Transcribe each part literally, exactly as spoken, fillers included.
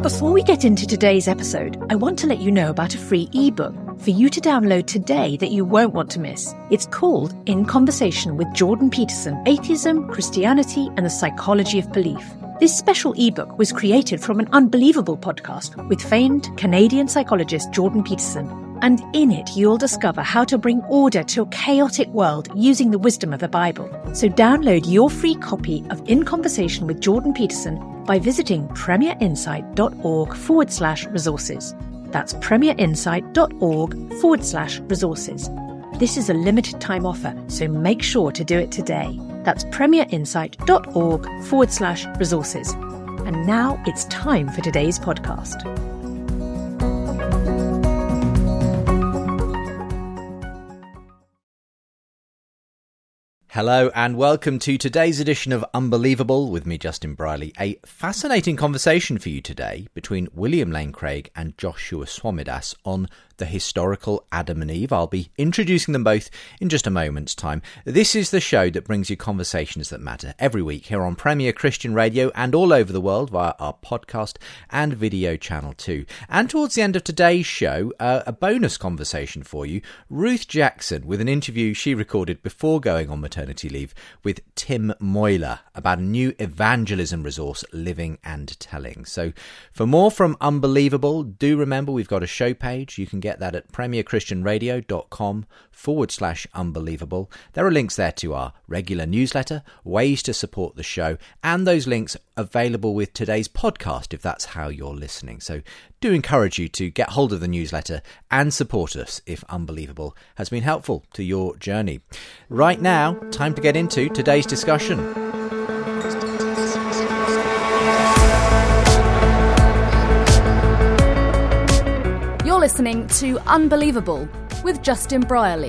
Before we get into today's episode, I want to let you know about a free ebook for you to download today that you won't want to miss. It's called In Conversation with Jordan Peterson, Atheism, Christianity, and the Psychology of Belief. This special ebook was created from an Unbelievable podcast with famed Canadian psychologist Jordan Peterson. And in it, you'll discover how to bring order to a chaotic world using the wisdom of the Bible. So download your free copy of In Conversation with Jordan Peterson by visiting premierinsight.org forward slash resources. That's premierinsight.org forward slash resources. This is a limited time offer, so make sure to do it today. That's premierinsight.org forward slash resources. And now it's time for today's podcast. Hello and welcome to today's edition of Unbelievable with me, Justin Brierley. A fascinating conversation for you today between William Lane Craig and Joshua Swamidass on the historical Adam and Eve. I'll be introducing them both in just a moment's time. This is the show that brings you conversations that matter every week here on Premier Christian Radio and all over the world via our podcast and video channel too. And towards the end of today's show, uh, a bonus conversation for you. Ruth Jackson with an interview she recorded before going on maternity leave with Tim Moyler about a new evangelism resource, Living and Telling. So for more from Unbelievable, do remember we've got a show page. You can get that at premierchristianradio.com forward slash unbelievable. There are links there to our regular newsletter, ways to support the show, and those links available with today's podcast if that's how you're listening. So do encourage you to get hold of the newsletter and support us if Unbelievable has been helpful to your journey. Right now, time to get into today's discussion. You're listening to Unbelievable with Justin Brierley.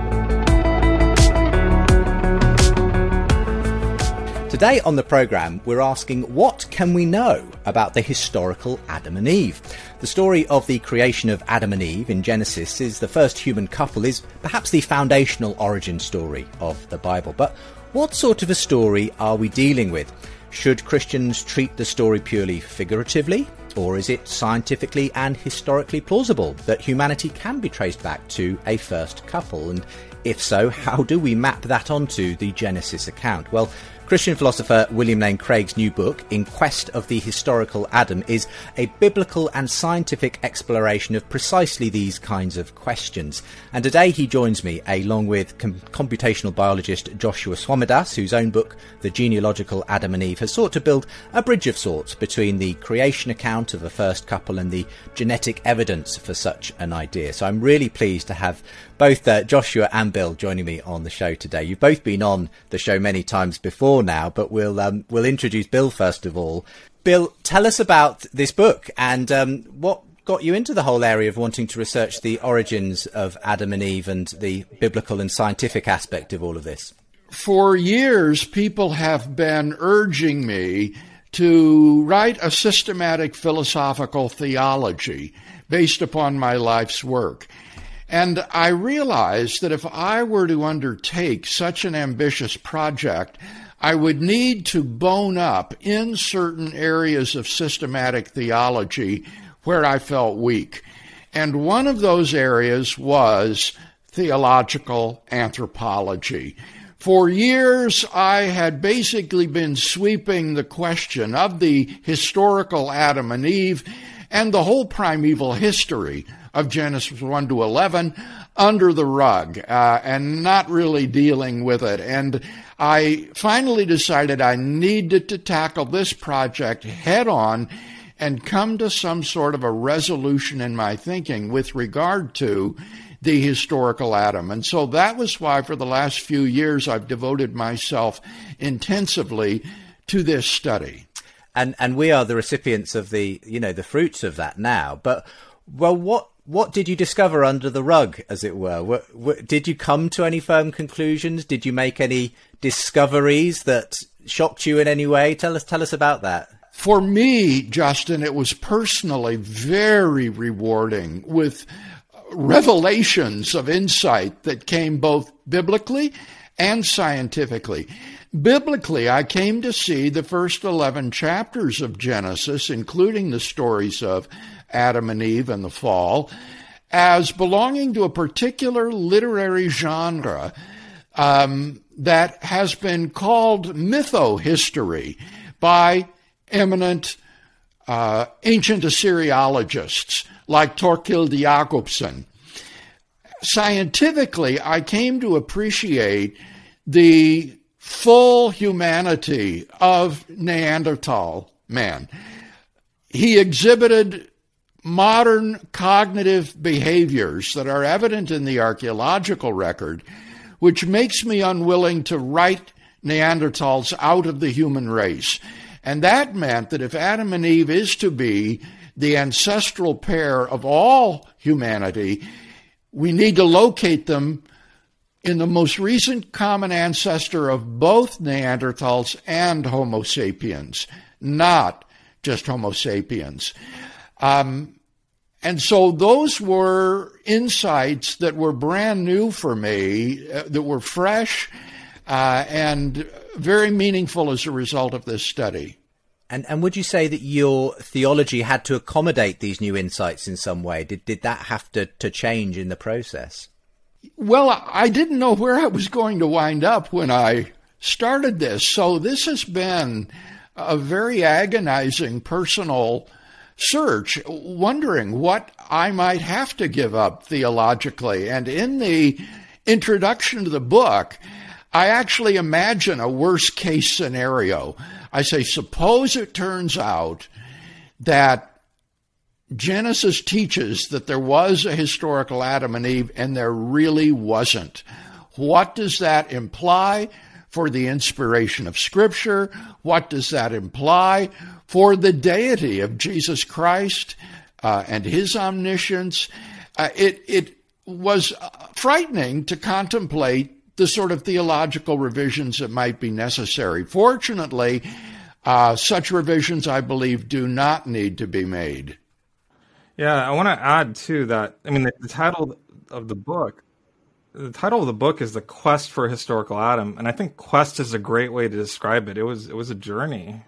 Today on the programme, we're asking, what can we know about the historical Adam and Eve? The story of the creation of Adam and Eve in Genesis is the first human couple, is perhaps the foundational origin story of the Bible. But what sort of a story are we dealing with? Should Christians treat the story purely figuratively? Or is it scientifically and historically plausible that humanity can be traced back to a first couple? And if so, how do we map that onto the Genesis account? Well, Christian philosopher William Lane Craig's new book, In Quest of the Historical Adam, is a biblical and scientific exploration of precisely these kinds of questions. And today he joins me, along with com- computational biologist Joshua Swamidass, whose own book, The Genealogical Adam and Eve, has sought to build a bridge of sorts between the creation account of a first couple and the genetic evidence for such an idea. So I'm really pleased to have both uh, Joshua and Bill joining me on the show today. You've both been on the show many times before now, but we'll um, we'll introduce Bill first of all. Bill, tell us about this book and um, what got you into the whole area of wanting to research the origins of Adam and Eve and the biblical and scientific aspect of all of this. For years, people have been urging me to write a systematic philosophical theology based upon my life's work. And I realized that if I were to undertake such an ambitious project, I would need to bone up in certain areas of systematic theology where I felt weak. And one of those areas was theological anthropology. For years, I had basically been sweeping the question of the historical Adam and Eve and the whole primeval history of Genesis one to eleven under the rug uh, and not really dealing with it. And I finally decided I needed to tackle this project head on and come to some sort of a resolution in my thinking with regard to the historical Adam. And so that was why for the last few years I've devoted myself intensively to this study. And and we are the recipients of the, you know, the fruits of that now. But, well, what what did you discover under the rug, as it were? What, what, did you come to any firm conclusions? Did you make any discoveries that shocked you in any way? Tell us, tell us about that. For me, Justin, it was personally very rewarding, with revelations of insight that came both biblically and scientifically. Biblically, I came to see the first eleven chapters of Genesis, including the stories of Adam and Eve and the fall, as belonging to a particular literary genre um, that has been called mytho-history by eminent uh, ancient Assyriologists like Thorkild Jacobsen. Scientifically, I came to appreciate the full humanity of Neanderthal man. He exhibited modern cognitive behaviors that are evident in the archaeological record, which makes me unwilling to write Neanderthals out of the human race. And that meant that if Adam and Eve is to be the ancestral pair of all humanity, we need to locate them in the most recent common ancestor of both Neanderthals and Homo sapiens, not just Homo sapiens. Um, and so those were insights that were brand new for me, uh, that were fresh uh, and very meaningful as a result of this study. And and would you say that your theology had to accommodate these new insights in some way? Did did that have to, to change in the process? Well, I didn't know where I was going to wind up when I started this. So this has been a very agonizing personal search, wondering what I might have to give up theologically. And in the introduction to the book, I actually imagine a worst case scenario. I say, suppose it turns out that Genesis teaches that there was a historical Adam and Eve, and there really wasn't. What does that imply for the inspiration of Scripture? What does that imply for the deity of Jesus Christ uh, and his omniscience? Uh, it, it was frightening to contemplate the sort of theological revisions that might be necessary. Fortunately, uh, such revisions, I believe, do not need to be made. Yeah, I want to add, too, that, I mean, the, the title of the book, the title of the book is The Quest for a Historical Adam, and I think quest is a great way to describe it. It was it was a journey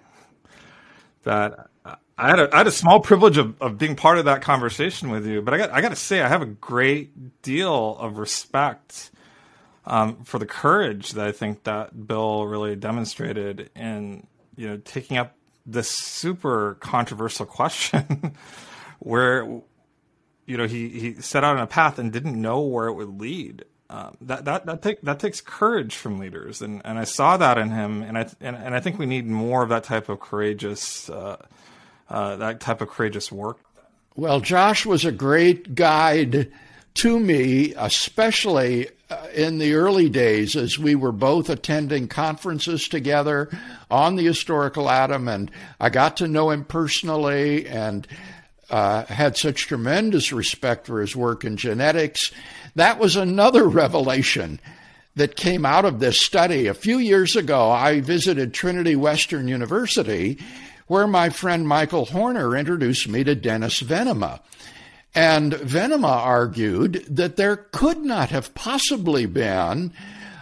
that I had a, I had a small privilege of, of being part of that conversation with you, but I got I got to say I have a great deal of respect um, for the courage that I think that Bill really demonstrated in, you know, taking up this super controversial question. Where, you know, he, he set out on a path and didn't know where it would lead. Um, that that that, take, that takes courage from leaders, and, and I saw that in him, and I and, and I think we need more of that type of courageous uh, uh, that type of courageous work. Well, Josh was a great guide to me, especially in the early days as we were both attending conferences together on the historical Adam, and I got to know him personally and Uh, had such tremendous respect for his work in genetics. That was another revelation that came out of this study. A few years ago, I visited Trinity Western University, where my friend Michael Horner introduced me to Dennis Venema. And Venema argued that there could not have possibly been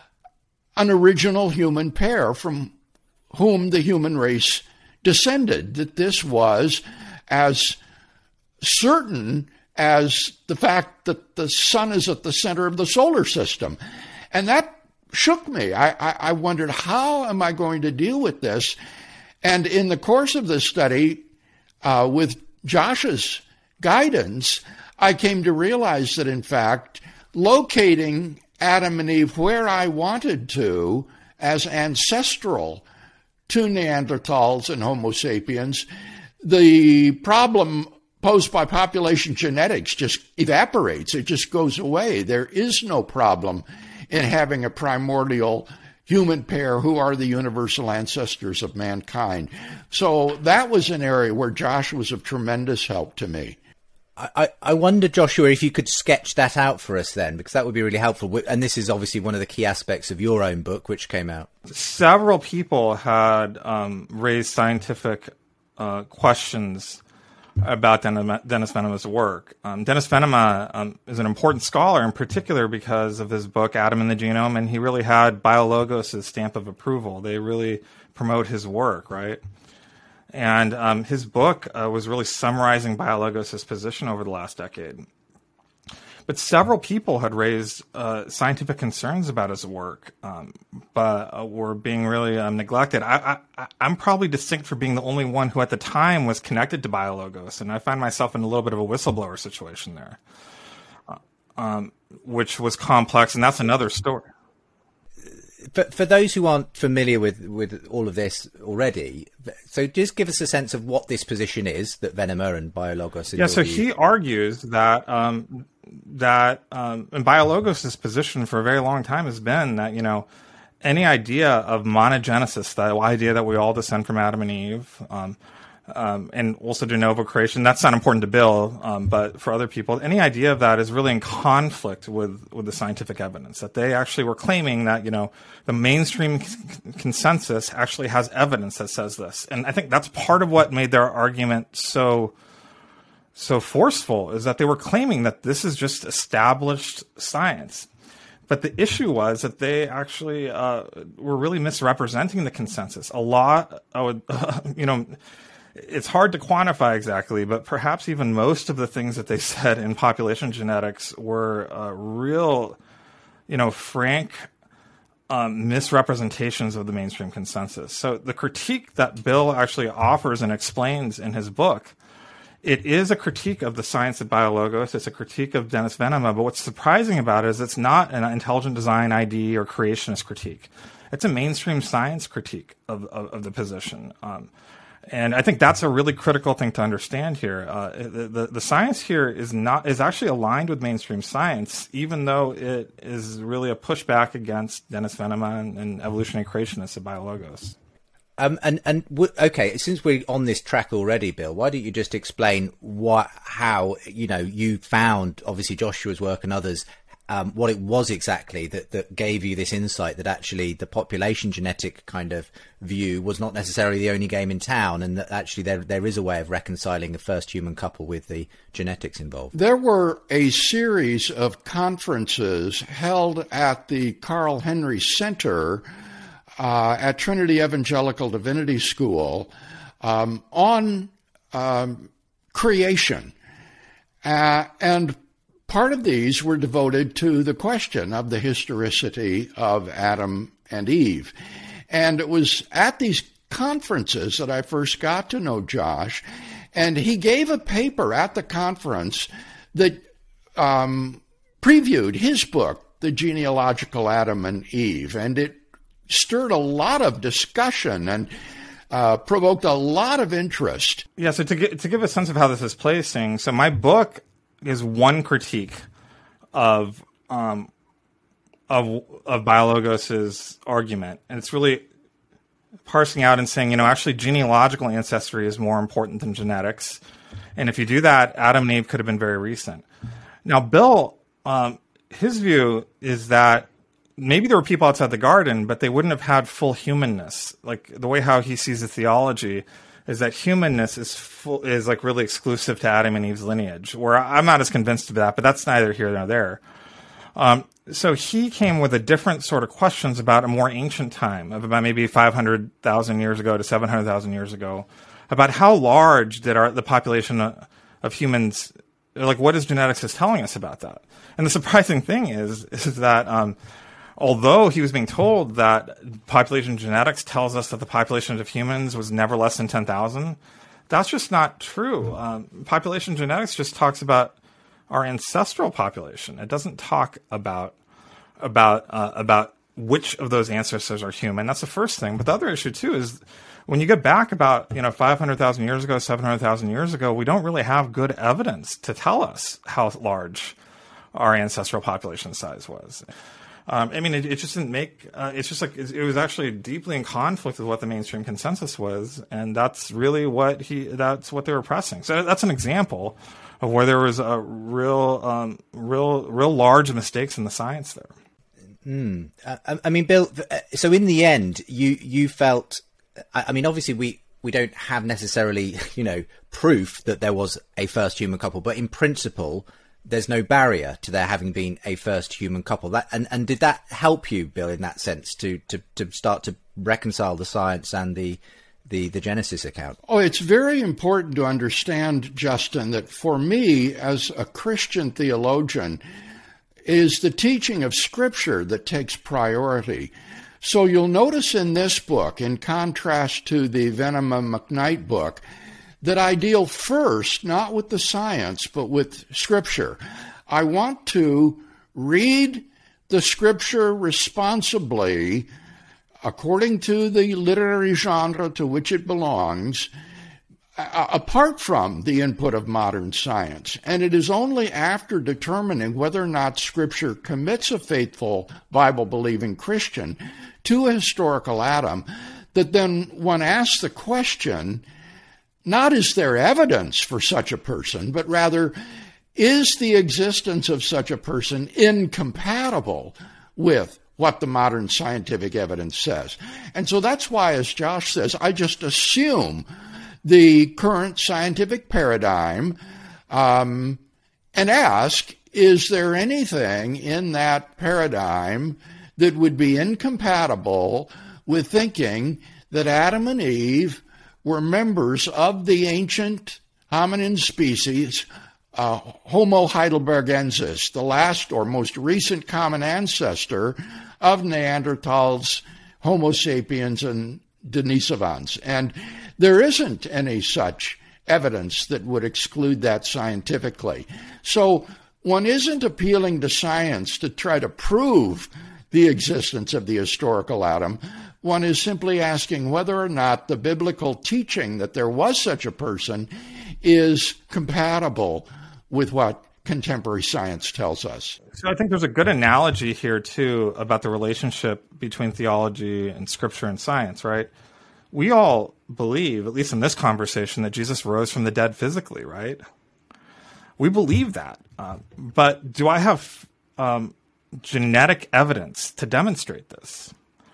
an original human pair from whom the human race descended, that this was as certain as the fact that the sun is at the center of the solar system. And that shook me. I, I, I wondered, how am I going to deal with this? And in the course of this study, uh, with Josh's guidance, I came to realize that, in fact, locating Adam and Eve where I wanted to as ancestral to Neanderthals and Homo sapiens, the problem posed by population genetics just evaporates. It just goes away. There is no problem in having a primordial human pair who are the universal ancestors of mankind. So that was an area where Josh was of tremendous help to me. I, I wonder, Joshua, if you could sketch that out for us then, because that would be really helpful. And this is obviously one of the key aspects of your own book, which came out. Several people had um, raised scientific uh, questions about Dennis Venema's work. Um, Dennis Venema um, is an important scholar, in particular because of his book Adam and the Genome, and he really had BioLogos' stamp of approval. They really promote his work, right? And um, his book uh, was really summarizing BioLogos' position over the last decade. But several people had raised uh, scientific concerns about his work, um, but uh, were being really um, neglected. I, I, I'm probably distinct for being the only one who at the time was connected to BioLogos, and I find myself in a little bit of a whistleblower situation there, uh, um, which was complex, and that's another story. For, for those who aren't familiar with, with all of this already, so just give us a sense of what this position is that Venema and BioLogos. Yeah, so he argues that um, that um, and BioLogos' position for a very long time has been that, you know, any idea of monogenesis, the idea that we all descend from Adam and Eve, um, um, and also de novo creation, that's not important to Bill, um, but for other people, any idea of that is really in conflict with, with the scientific evidence, that they actually were claiming that, you know, the mainstream c- consensus actually has evidence that says this. And I think that's part of what made their argument so so forceful, is that they were claiming that this is just established science. But the issue was that they actually uh, were really misrepresenting the consensus. A lot, I would, uh, you know, it's hard to quantify exactly, but perhaps even most of the things that they said in population genetics were uh, real, you know, frank um, misrepresentations of the mainstream consensus. So the critique that Bill actually offers and explains in his book, it is a critique of the science of BioLogos. It's a critique of Dennis Venema. But what's surprising about it is it's not an intelligent design I D or creationist critique. It's a mainstream science critique of, of, of the position. Um, and I think that's a really critical thing to understand here. Uh, the, the, the science here is not is actually aligned with mainstream science, even though it is really a pushback against Dennis Venema and, and evolutionary creationists of BioLogos. Um, and and w- okay, since we're on this track already, Bill, why don't you just explain what, how, you know, you found obviously Joshua's work and others, um, what it was exactly that, that gave you this insight that actually the population genetic kind of view was not necessarily the only game in town, and that actually there there is a way of reconciling the first human couple with the genetics involved. There were a series of conferences held at the Carl Henry Center Uh, at Trinity Evangelical Divinity School um, on um, creation. Uh, and part of these were devoted to the question of the historicity of Adam and Eve. And it was at these conferences that I first got to know Josh, and he gave a paper at the conference that um, previewed his book, The Genealogical Adam and Eve, and it stirred a lot of discussion and uh, provoked a lot of interest. Yeah, so to, get, to give a sense of how this is placing, so my book is one critique of um, of of BioLogos' argument, and it's really parsing out and saying, you know, actually genealogical ancestry is more important than genetics, and if you do that, Adam and Eve could have been very recent. Now, Bill, um, his view is that maybe there were people outside the garden, but they wouldn't have had full humanness. Like the way how he sees the theology is that humanness is full, is like really exclusive to Adam and Eve's lineage, where I'm not as convinced of that, but that's neither here nor there. Um, so he came with a different sort of questions about a more ancient time, of about maybe five hundred thousand years ago to seven hundred thousand years ago, about how large did our, the population of humans, like what is genetics is telling us about that. And the surprising thing is, is that, um, although he was being told that population genetics tells us that the population of humans was never less than ten thousand, that's just not true. Um, population genetics just talks about our ancestral population. It doesn't talk about about uh, about which of those ancestors are human. That's the first thing. But the other issue too is when you get back about, you know, five hundred thousand years ago, seven hundred thousand years ago, we don't really have good evidence to tell us how large our ancestral population size was. Um, I mean, it, it just didn't make, uh, it's just like, it, it was actually deeply in conflict with what the mainstream consensus was. And that's really what he, that's what they were pressing. So that's an example of where there was a real, um, real, real large mistakes in the science there. Mm. I, I mean, Bill, so in the end, you, you felt, I, I mean, obviously we, we don't have necessarily, you know, proof that there was a first human couple, but in principle, there's no barrier to there having been a first human couple. That and, and did that help you, Bill, in that sense, to, to, to start to reconcile the science and the, the the Genesis account? Oh, it's very important to understand, Justin, that for me, as a Christian theologian, is the teaching of Scripture that takes priority. So you'll notice in this book, in contrast to the Venema McKnight book, that I deal first not with the science, but with Scripture. I want to read the Scripture responsibly, according to the literary genre to which it belongs, apart from the input of modern science. And it is only after determining whether or not Scripture commits a faithful Bible-believing Christian to a historical Adam that then one asks the question, not is there evidence for such a person, but rather, is the existence of such a person incompatible with what the modern scientific evidence says? And so that's why, as Josh says, I just assume the current scientific paradigm um, and ask, is there anything in that paradigm that would be incompatible with thinking that Adam and Eve were members of the ancient hominin species, uh, Homo heidelbergensis, the last or most recent common ancestor of Neanderthals, Homo sapiens, and Denisovans. And there isn't any such evidence that would exclude that scientifically. So one isn't appealing to science to try to prove the existence of the historical Adam. One is simply asking whether or not the biblical teaching that there was such a person is compatible with what contemporary science tells us. So I think there's a good analogy here, too, about the relationship between theology and Scripture and science, right? We all believe, at least in this conversation, that Jesus rose from the dead physically, right? We believe that. Uh, but do I have um, genetic evidence to demonstrate this?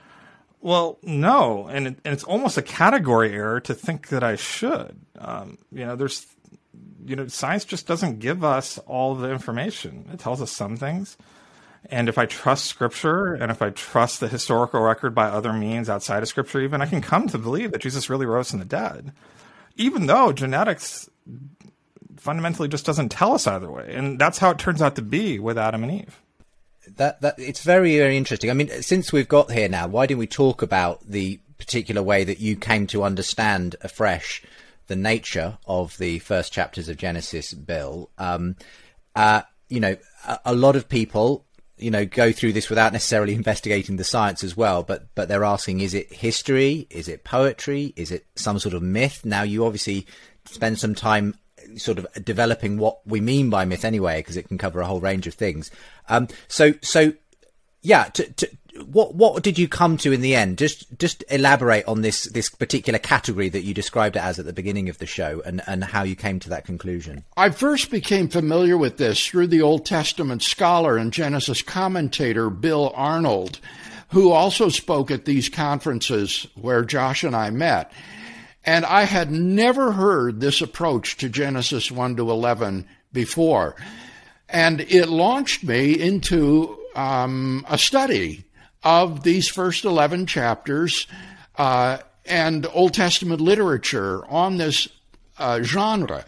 Well, no, and, it, and it's almost a category error to think that I should. Um, you know, there's, you know, science just doesn't give us all the information. It tells us some things, and if I trust Scripture and if I trust the historical record by other means outside of Scripture, even I can come to believe that Jesus really rose from the dead, even though genetics fundamentally just doesn't tell us either way, and that's how it turns out to be with Adam and Eve. That that it's very, very interesting. I mean, since we've got here now, why didn't we talk about the particular way that you came to understand afresh the nature of the first chapters of Genesis, Bill? Um, uh, you know, a, a lot of people, you know, go through this without necessarily investigating the science as well, but but they're asking, is it history? Is it poetry? Is it some sort of myth? Now, you obviously spend some time sort of developing what we mean by myth anyway, because it can cover a whole range of things. Um, so, so yeah, to, to, what what did you come to in the end? Just just elaborate on this this particular category that you described it as at the beginning of the show, and, and how you came to that conclusion. I first became familiar with this through the Old Testament scholar and Genesis commentator Bill Arnold, who also spoke at these conferences where Josh and I met. And I had never heard this approach to Genesis one to eleven before. And it launched me into um, a study of these first eleven chapters uh, and Old Testament literature on this uh, genre,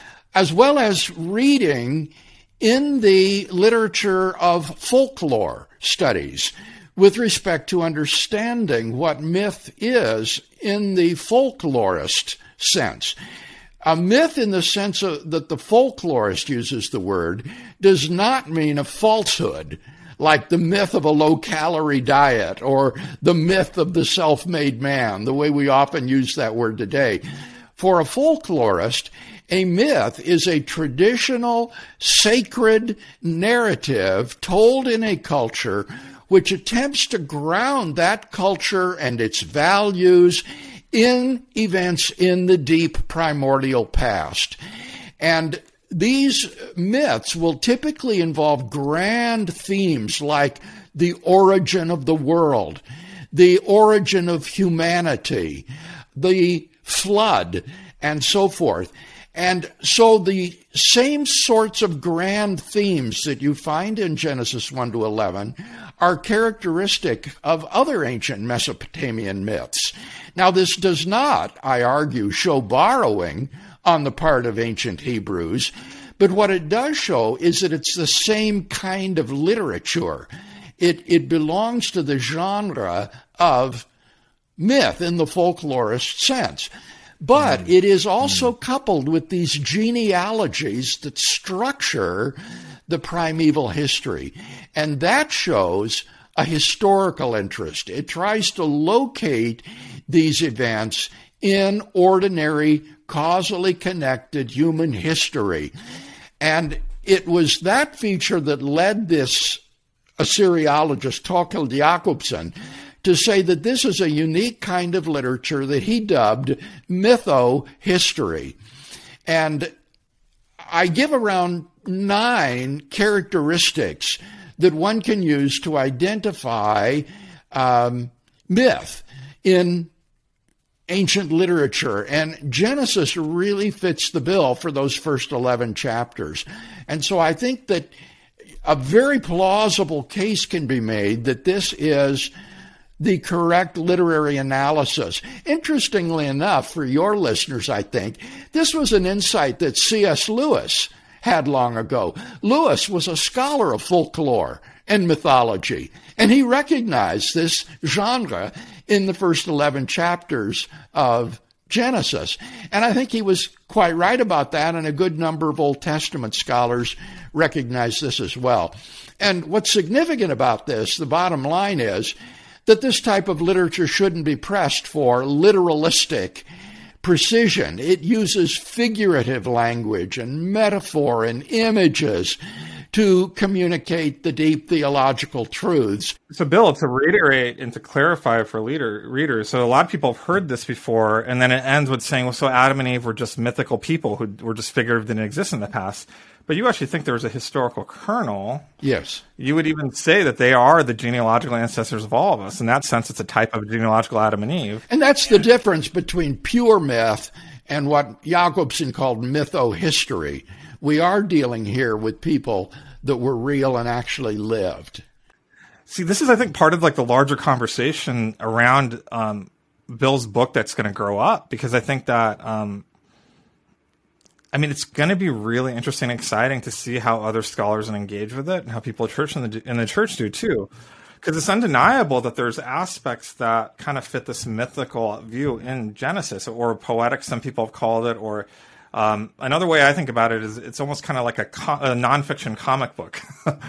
as well as reading in the literature of folklore studies with respect to understanding what myth is in the folklorist sense. A myth, in the sense of, that the folklorist uses the word, does not mean a falsehood, like the myth of a low-calorie diet or the myth of the self-made man, the way we often use that word today. For a folklorist, a myth is a traditional, sacred narrative told in a culture which attempts to ground that culture and its values in events in the deep primordial past. And these myths will typically involve grand themes like the origin of the world, the origin of humanity, the flood, and so forth. And so the same sorts of grand themes that you find in Genesis one to eleven are characteristic of other ancient Mesopotamian myths. Now, this does not, I argue, show borrowing on the part of ancient Hebrews, but what it does show is that it's the same kind of literature. It, it belongs to the genre of myth in the folklorist sense. But mm. it is also mm. coupled with these genealogies that structure the primeval history. And that shows a historical interest. It tries to locate these events in ordinary, causally connected human history. And it was that feature that led this Assyriologist, Thorkild Jacobsen, to say that this is a unique kind of literature that he dubbed mytho-history. And I give around nine characteristics that one can use to identify um, myth in ancient literature. And Genesis really fits the bill for those first eleven chapters. And so I think that a very plausible case can be made that this is the correct literary analysis. Interestingly enough, for your listeners, I think, this was an insight that C S Lewis had long ago. Lewis was a scholar of folklore and mythology, and he recognized this genre in the first eleven chapters of Genesis. And I think he was quite right about that, and a good number of Old Testament scholars recognize this as well. And what's significant about this, the bottom line is, that this type of literature shouldn't be pressed for literalistic precision. It uses figurative language and metaphor and images to communicate the deep theological truths. So, Bill, to reiterate and to clarify for leader, readers, so a lot of people have heard this before, and then it ends with saying, well, so Adam and Eve were just mythical people who were just figurative, didn't exist in the past. But you actually think there was a historical kernel. Yes. You would even say that they are the genealogical ancestors of all of us. In that sense, it's a type of genealogical Adam and Eve. And that's the difference between pure myth and what Jacobsen called mytho-history. We are dealing here with people that were real and actually lived. See, this is, I think, part of like the larger conversation around um, Bill's book that's going to grow up, because I think that um, I mean, it's going to be really interesting and exciting to see how other scholars engage with it and how people at church in the, in the church do too. Because it's undeniable that there's aspects that kind of fit this mythical view in Genesis, or poetic, some people have called it, or um, another way I think about it is it's almost kind of like a, co- a nonfiction comic book,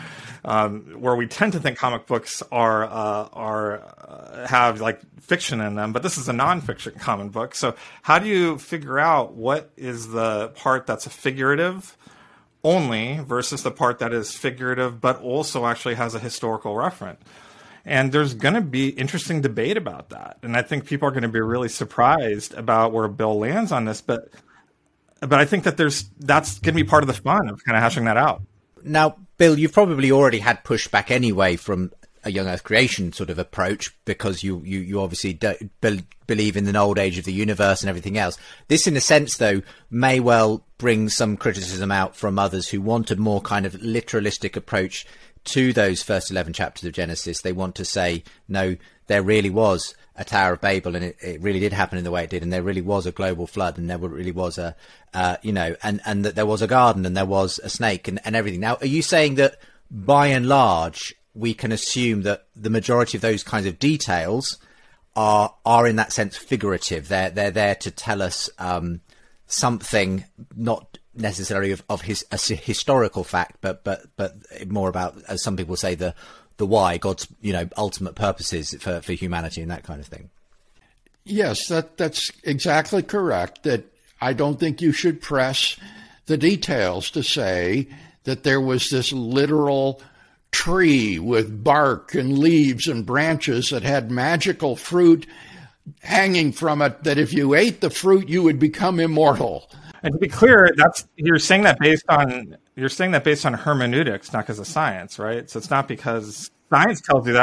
um, where we tend to think comic books are uh, are uh, have like fiction in them, but this is a nonfiction comic book. So how do you figure out what is the part that's a figurative only versus the part that is figurative but also actually has a historical reference? And there's going to be interesting debate about that. And I think people are going to be really surprised about where Bill lands on this. But but I think that there's that's going to be part of the fun of kind of hashing that out. Now, Bill, you've probably already had pushback anyway from a young earth creation sort of approach, because you, you, you obviously don't be- believe in the old age of the universe and everything else. This, in a sense, though, may well bring some criticism out from others who want a more kind of literalistic approach to those first eleven chapters of Genesis. They want to say, no, there really was a Tower of Babel, and it, it really did happen in the way it did, and there really was a global flood, and there really was a, uh, you know, and, and that there was a garden, and there was a snake, and, and everything. Now, are you saying that, by and large, we can assume that the majority of those kinds of details are are in that sense figurative? They're they're there to tell us um, something, not necessarily of, of his a historical fact, but but but more about, as some people say, the the why, God's, you know, ultimate purposes for, for humanity and that kind of thing. Yes, that that's exactly correct. That I don't think you should press the details to say that there was this literal tree with bark and leaves and branches that had magical fruit hanging from it, that if you ate the fruit, you would become immortal. And to be clear, that's you're saying that based on you're saying that based on hermeneutics, not because of science, right? So it's not because science tells you that.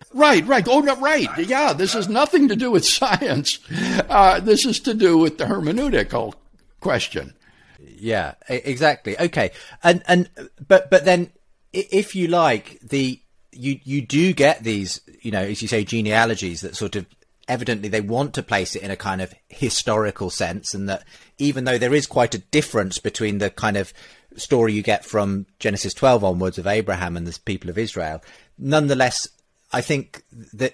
Right, right. Oh, no, right. Yeah, this has nothing to do with science. Uh, this is to do with the hermeneutical question. Yeah, exactly. Okay, and and but but then, if you like, the you you do get these, you know, as you say, genealogies that sort of evidently they want to place it in a kind of historical sense, and that even though there is quite a difference between the kind of story you get from Genesis twelve onwards of Abraham and the people of Israel, nonetheless, I think that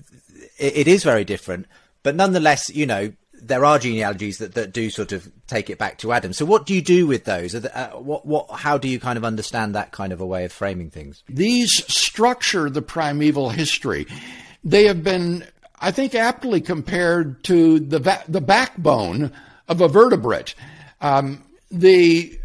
it is very different. But nonetheless, you know, there are genealogies that, that do sort of take it back to Adam. So what do you do with those? Uh, what, what, how do you kind of understand that kind of a way of framing things? These structure the primeval history. They have been, I think, aptly compared to the va- the backbone of a vertebrate. Um, the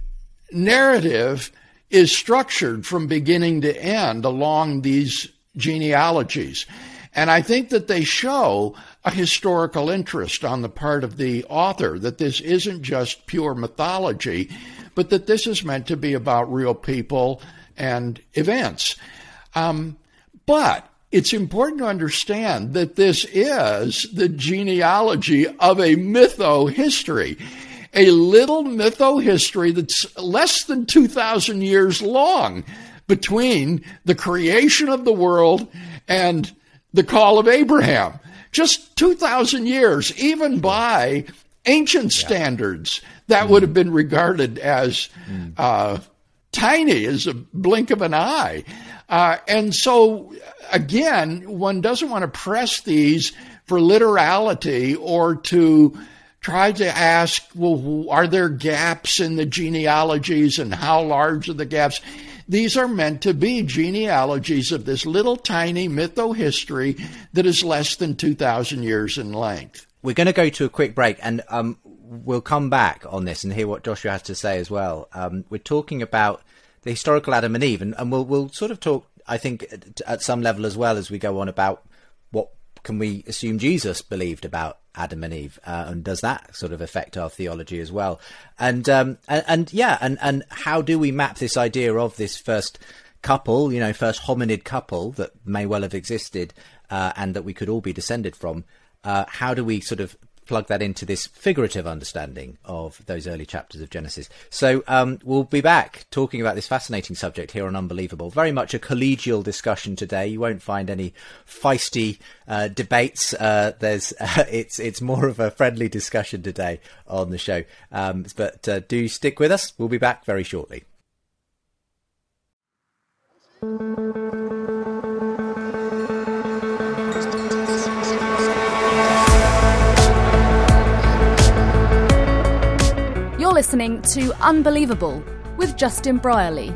narrative is structured from beginning to end along these genealogies. And I think that they show a historical interest on the part of the author, that this isn't just pure mythology, but that this is meant to be about real people and events. Um, but it's important to understand that this is the genealogy of a mytho-history, a little mytho-history that's less than two thousand years long between the creation of the world and the call of Abraham. Just two thousand years, even by ancient yeah. standards, that mm. would have been regarded as mm. uh, tiny as a blink of an eye. Uh, and so, again, one doesn't want to press these for literality or to try to ask, well, are there gaps in the genealogies and how large are the gaps? These are meant to be genealogies of this little tiny mytho-history that is less than two thousand years in length. We're going to go to a quick break, and um, we'll come back on this and hear what Joshua has to say as well. Um, we're talking about the historical Adam and Eve, and, and we'll, we'll sort of talk, I think, at, at some level as well as we go on about what can we assume Jesus believed about Adam and Eve, uh, and does that sort of affect our theology as well? And um, and, and yeah, and, and how do we map this idea of this first couple, you know, first hominid couple that may well have existed uh, and that we could all be descended from? Uh, how do we sort of plug that into this figurative understanding of those early chapters of Genesis? So um, we'll be back talking about this fascinating subject here on Unbelievable. Very much a collegial discussion today. You won't find any feisty uh, debates. Uh, there's uh, it's it's more of a friendly discussion today on the show. Um, but uh, do stick with us. We'll be back very shortly. You're listening to Unbelievable with Justin Brierley.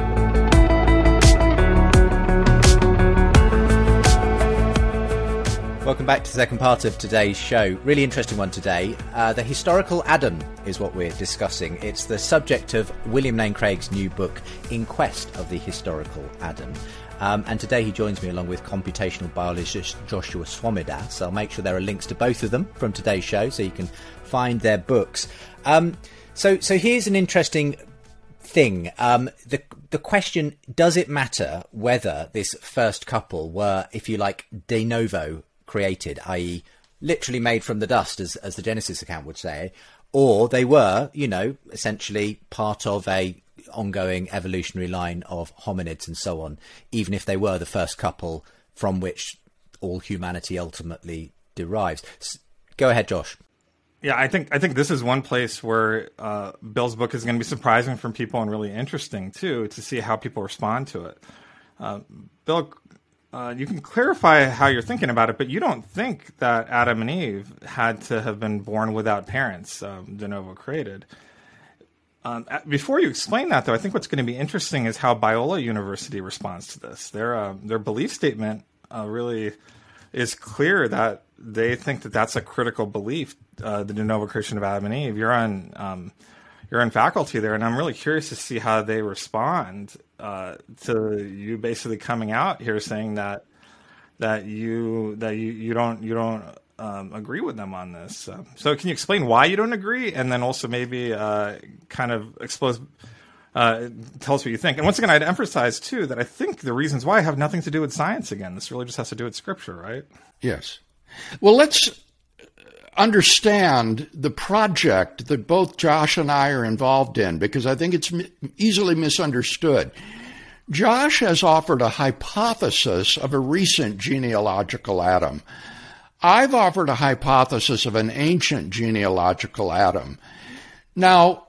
Welcome back to the second part of today's show. Really interesting one today. Uh, the historical Adam is what we're discussing. It's the subject of William Lane Craig's new book, In Quest of the Historical Adam. Um, and today he joins me along with computational biologist Joshua Swamindass. I'll make sure there are links to both of them from today's show so you can find their books. Um, so, so here's an interesting thing. Um, the the question, does it matter whether this first couple were, if you like, de novo created, that is literally made from the dust, as, as the Genesis account would say, or they were, you know, essentially part of a ongoing evolutionary line of hominids and so on, even if they were the first couple from which all humanity ultimately derives? Go ahead, Josh. Yeah, I think I think this is one place where uh, Bill's book is going to be surprising for people and really interesting, too, to see how people respond to it. Uh, Bill, uh, you can clarify how you're thinking about it, but you don't think that Adam and Eve had to have been born without parents, um, de novo created. Um, before you explain that, though, I think what's going to be interesting is how Biola University responds to this. Their, uh, their belief statement uh, really is clear that they think that that's a critical belief, uh, the de novo creation of Adam and Eve. You're on, um, you're on faculty there, and I'm really curious to see how they respond uh, to you basically coming out here saying that that you that you, you don't you don't um, agree with them on this. Uh, so can you explain why you don't agree, and then also maybe uh, kind of expose Uh, tell us what you think. And once again, I'd emphasize, too, that I think the reasons why have nothing to do with science again. This really just has to do with Scripture, right? Yes. Well, let's understand the project that both Josh and I are involved in, because I think it's easily misunderstood. Josh has offered a hypothesis of a recent genealogical Adam. I've offered a hypothesis of an ancient genealogical Adam. Now,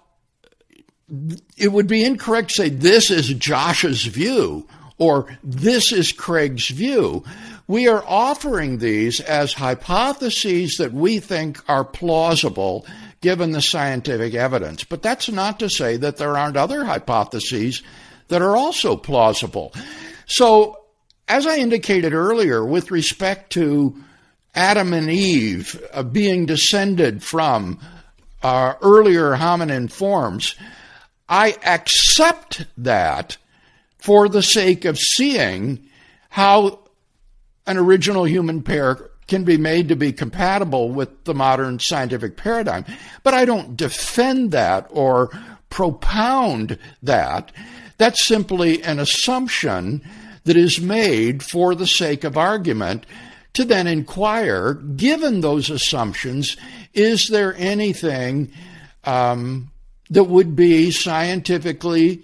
it would be incorrect to say this is Josh's view or this is Craig's view. We are offering these as hypotheses that we think are plausible given the scientific evidence. But that's not to say that there aren't other hypotheses that are also plausible. So, as I indicated earlier, with respect to Adam and Eve uh, being descended from uh, earlier hominin forms, I accept that for the sake of seeing how an original human pair can be made to be compatible with the modern scientific paradigm. But I don't defend that or propound that. That's simply an assumption that is made for the sake of argument to then inquire, given those assumptions, is there anything um, that would be scientifically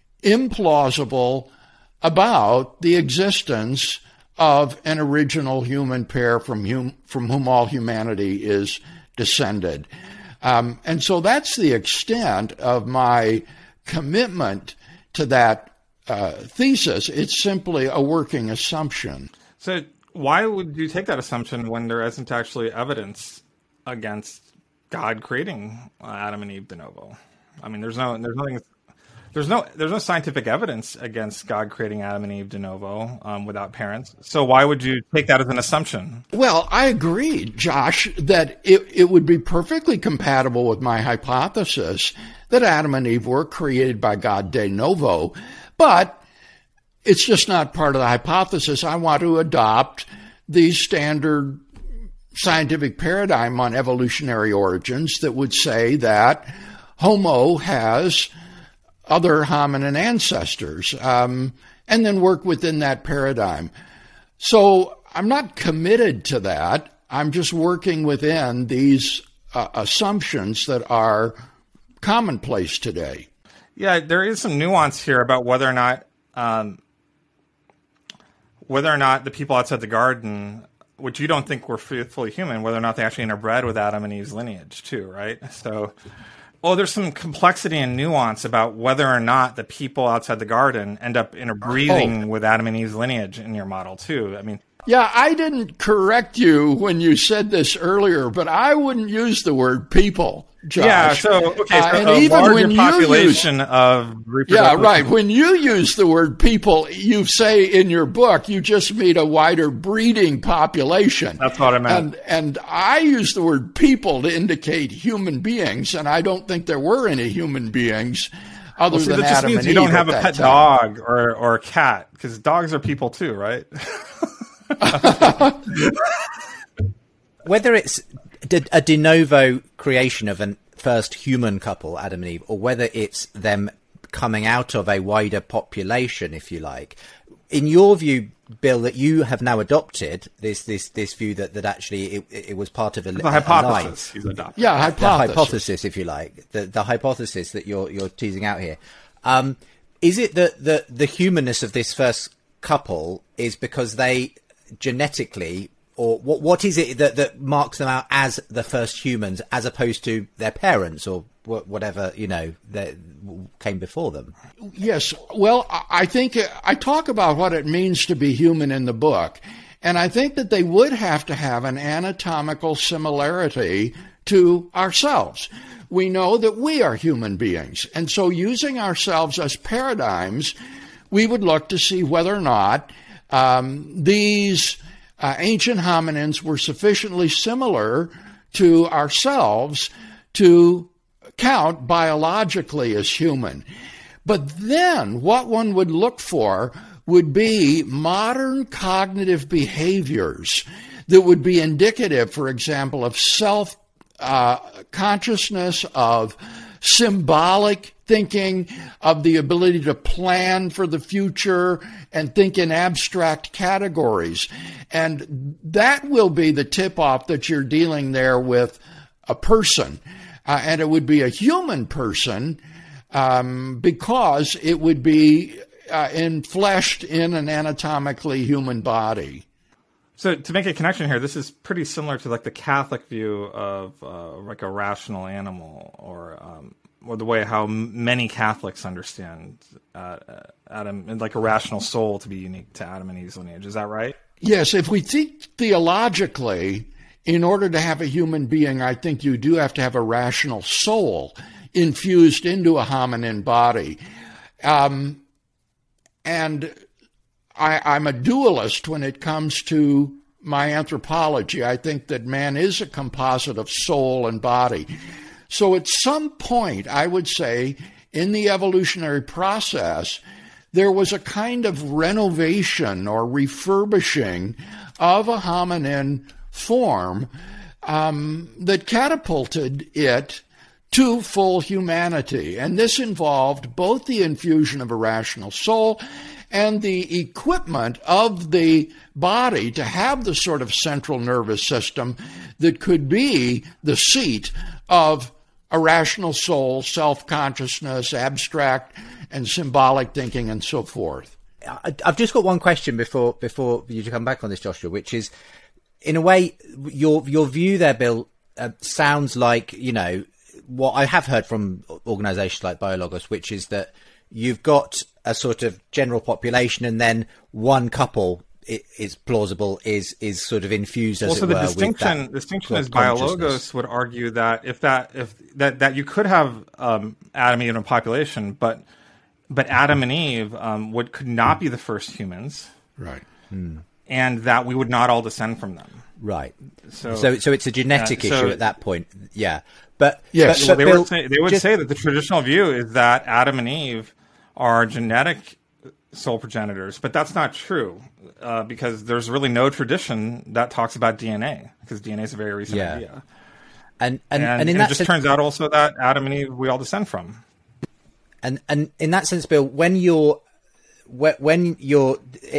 implausible about the existence of an original human pair from, hum- from whom all humanity is descended. Um, and so that's the extent of my commitment to that uh, thesis. It's simply a working assumption. So why would you take that assumption when there isn't actually evidence against God creating Adam and Eve de novo? I mean, there's no, there's nothing, there's no, there's no scientific evidence against God creating Adam and Eve de novo um, without parents. So why would you take that as an assumption? Well, I agree, Josh, that it, it would be perfectly compatible with my hypothesis that Adam and Eve were created by God de novo, but it's just not part of the hypothesis. I want to adopt the standard scientific paradigm on evolutionary origins that would say that Homo has other hominin ancestors, um, and then work within that paradigm. So I'm not committed to that. I'm just working within these uh, assumptions that are commonplace today. Yeah, there is some nuance here about whether or not um, whether or not the people outside the garden, which you don't think were fully human, whether or not they actually interbred with Adam and Eve's lineage too, right? So, well, there's some complexity and nuance about whether or not the people outside the garden end up interbreeding oh. with Adam and Eve's lineage in your model too. I mean, yeah, I didn't correct you when you said this earlier, but I wouldn't use the word people, Josh. Yeah, so, okay, so uh, and a even larger when population you use, of yeah, right. When you use the word people, you say in your book, you just mean a wider breeding population. That's what I meant. And, and I use the word people to indicate human beings, and I don't think there were any human beings other well, see, than that just Adam means and you don't Eve have a at pet that dog or, or a cat, because dogs are people too, right? Whether it's a de novo creation of a first human couple, Adam and Eve, or whether it's them coming out of a wider population, if you like, in your view, Bill, that you have now adopted this this this view that, that actually it, it was part of a, the a hypothesis. A he's adopted. Yeah, hypothesis. The hypothesis, if you like, the the hypothesis that you're you're teasing out here. Um, is it that the the humanness of this first couple is because they genetically, or what what is it that, that marks them out as the first humans, as opposed to their parents or wh- whatever, you know, that came before them? Yes. Well, I think I talk about what it means to be human in the book, and I think that they would have to have an anatomical similarity to ourselves. We know that we are human beings, and so using ourselves as paradigms, we would look to see whether or not Um, these uh, ancient hominins were sufficiently similar to ourselves to count biologically as human. But then what one would look for would be modern cognitive behaviors that would be indicative, for example, of self uh, consciousness, of symbolic thinking, of the ability to plan for the future and think in abstract categories. And that will be the tip-off that you're dealing there with a person. Uh, and it would be a human person um, because it would be uh, enfleshed in an anatomically human body. So to make a connection here, this is pretty similar to like the Catholic view of uh, like a rational animal, or um, or the way how many Catholics understand uh, Adam, and like a rational soul to be unique to Adam and Eve's lineage. Is that right? Yes. If we think theologically, in order to have a human being, I think you do have to have a rational soul infused into a hominin body. Um, and I, I'm a dualist when it comes to my anthropology. I think that man is a composite of soul and body. So at some point, I would say, in the evolutionary process, there was a kind of renovation or refurbishing of a hominin form um, that catapulted it to full humanity. And this involved both the infusion of a rational soul and the equipment of the body to have the sort of central nervous system that could be the seat of a rational soul, self-consciousness, abstract and symbolic thinking, and so forth. I've just got one question before before you come back on this, Joshua, which is, in a way, your your view there, Bill, uh, sounds like, you know, what I have heard from organisations like Biologos, which is that you've got a sort of general population, and then one couple is plausible is is sort of infused, as also it were. the distinction with that distinction is Biologos would argue that if that if that that you could have um, Adam and Eve in a population, but but Adam and Eve um, would could not be the first humans, right? Hmm. And that we would not all descend from them, right? So so, so it's a genetic uh, so, issue at that point, yeah. But yes, but, well, but they Bill, would say they would just, say that the traditional view is that Adam and Eve are genetic sole progenitors, but that's not true uh, because there's really no tradition that talks about D N A, because D N A is a very recent yeah. idea. And and, and, and in and that it just sense, turns out also that Adam and Eve we all descend from. And and in that sense, Bill, when you're when you're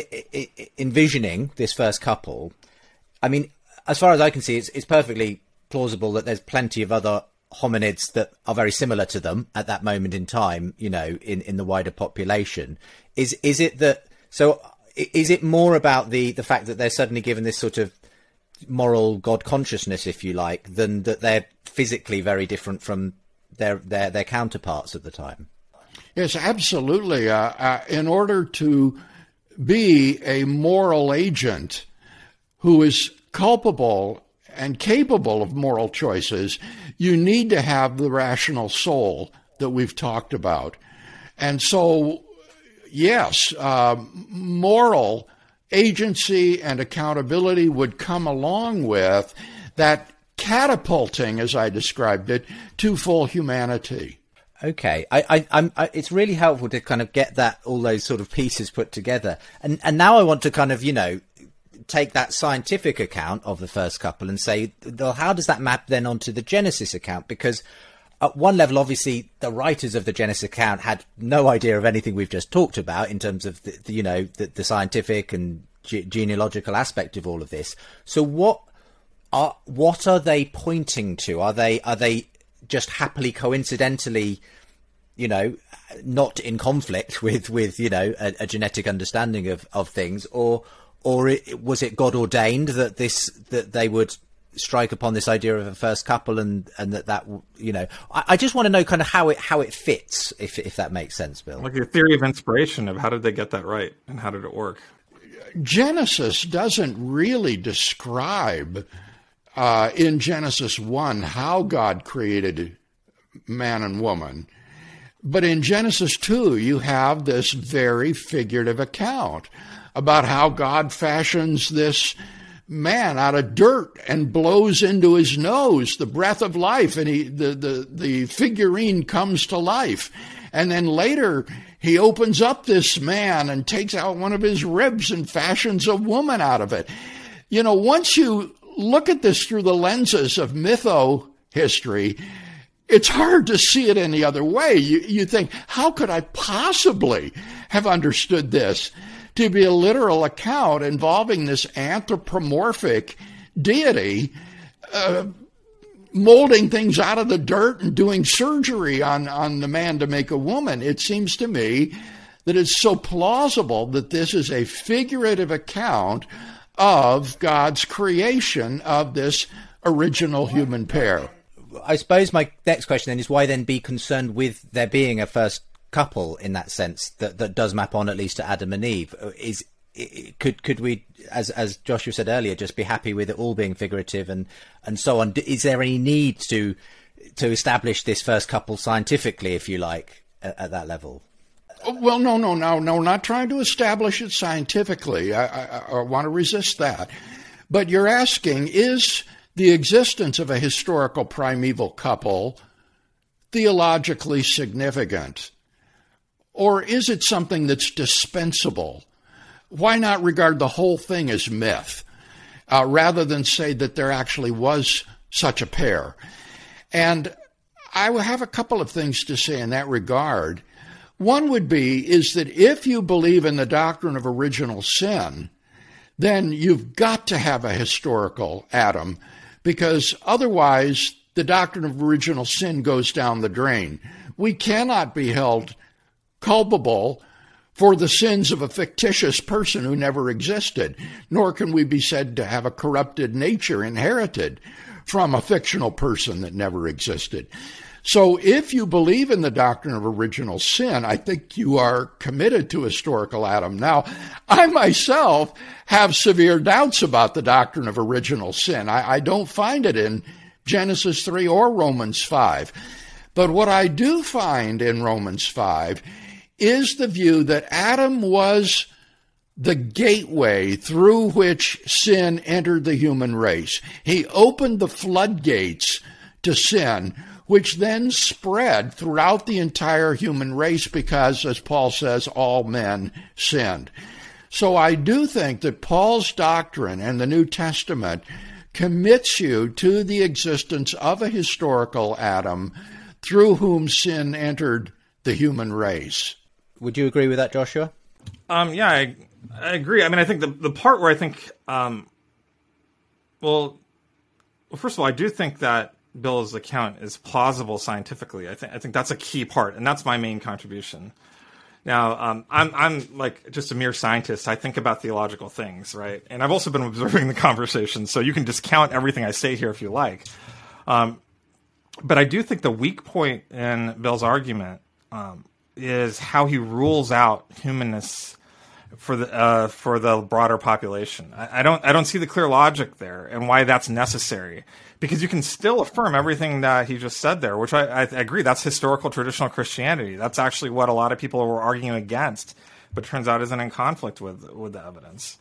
envisioning this first couple, I mean, as far as I can see, it's it's perfectly plausible that there's plenty of other hominids that are very similar to them at that moment in time, you know, in, in the wider population. Is is it that, so is it more about the, the fact that they're suddenly given this sort of moral God consciousness, if you like, than that they're physically very different from their their, their counterparts at the time? Yes, absolutely. Uh, uh, in order to be a moral agent who is culpable and capable of moral choices, you need to have the rational soul that we've talked about. And so, yes, uh, moral agency and accountability would come along with that catapulting, as I described it, to full humanity. Okay, I, I, I'm. I, it's really helpful to kind of get that, all those sort of pieces put together, and and now I want to kind of, you know, take that scientific account of the first couple and say, well, how does that map then onto the Genesis account? Because at one level, obviously, the writers of the Genesis account had no idea of anything we've just talked about in terms of the, the, you know, the, the scientific and ge- genealogical aspect of all of this. So what are what are they pointing to? Are they are they just happily coincidentally, you know, not in conflict with, with you know, a, a genetic understanding of, of things, or or it, was it God ordained that this that they would strike upon this idea of a first couple, and, and that that you know, I, I just want to know kind of how it how it fits, if if that makes sense, Bill. Like your theory of inspiration of how did they get that right and how did it work? Genesis doesn't really describe uh, in Genesis one how God created man and woman. But in Genesis two, you have this very figurative account about how God fashions this man out of dirt and blows into his nose the breath of life, and he the, the, the figurine comes to life. And then later, he opens up this man and takes out one of his ribs and fashions a woman out of it. You know, once you look at this through the lenses of mytho history, it's hard to see it any other way. You, you think, how could I possibly have understood this to be a literal account involving this anthropomorphic deity uh, molding things out of the dirt and doing surgery on, on the man to make a woman? It seems to me that it's so plausible that this is a figurative account of God's creation of this original human pair. I suppose my next question then is, why then be concerned with there being a first couple in that sense that, that does map on at least to Adam and Eve? Is could could we, as as Joshua said earlier, just be happy with it all being figurative and and so on? Is there any need to to establish this first couple scientifically, if you like, at, at that level? Well, no, no, no, no, not trying to establish it scientifically. I, I, I want to resist that. But you're asking, is the existence of a historical primeval couple theologically significant? Or is it something that's dispensable? Why not regard the whole thing as myth, uh, rather than say that there actually was such a pair? And I will have a couple of things to say in that regard. One would be is that if you believe in the doctrine of original sin, then you've got to have a historical Adam, because otherwise the doctrine of original sin goes down the drain. We cannot be held culpable for the sins of a fictitious person who never existed, nor can we be said to have a corrupted nature inherited from a fictional person that never existed. So if you believe in the doctrine of original sin, I think you are committed to historical Adam. Now, I myself have severe doubts about the doctrine of original sin. I, I don't find it in Genesis three or Romans five. But what I do find in Romans five is the view that Adam was the gateway through which sin entered the human race. He opened the floodgates to sin, which then spread throughout the entire human race because, as Paul says, all men sinned. So I do think that Paul's doctrine and the New Testament commits you to the existence of a historical Adam through whom sin entered the human race. Would you agree with that, Joshua? Um, yeah, I, I agree. I mean, I think the, the part where I think, um, well, well, first of all, I do think that Bill's account is plausible scientifically. I think I think that's a key part, and that's my main contribution. Now, um, I'm I'm like just a mere scientist. I think about theological things, right? And I've also been observing the conversation, so you can discount everything I say here if you like. Um, but I do think the weak point in Bill's argument um, is how he rules out humanness for the uh, for the broader population. I, I don't I don't see the clear logic there and why that's necessary. Because you can still affirm everything that he just said there, which I, I agree. That's historical traditional Christianity. That's actually what a lot of people were arguing against, but turns out isn't in conflict with with the evidence.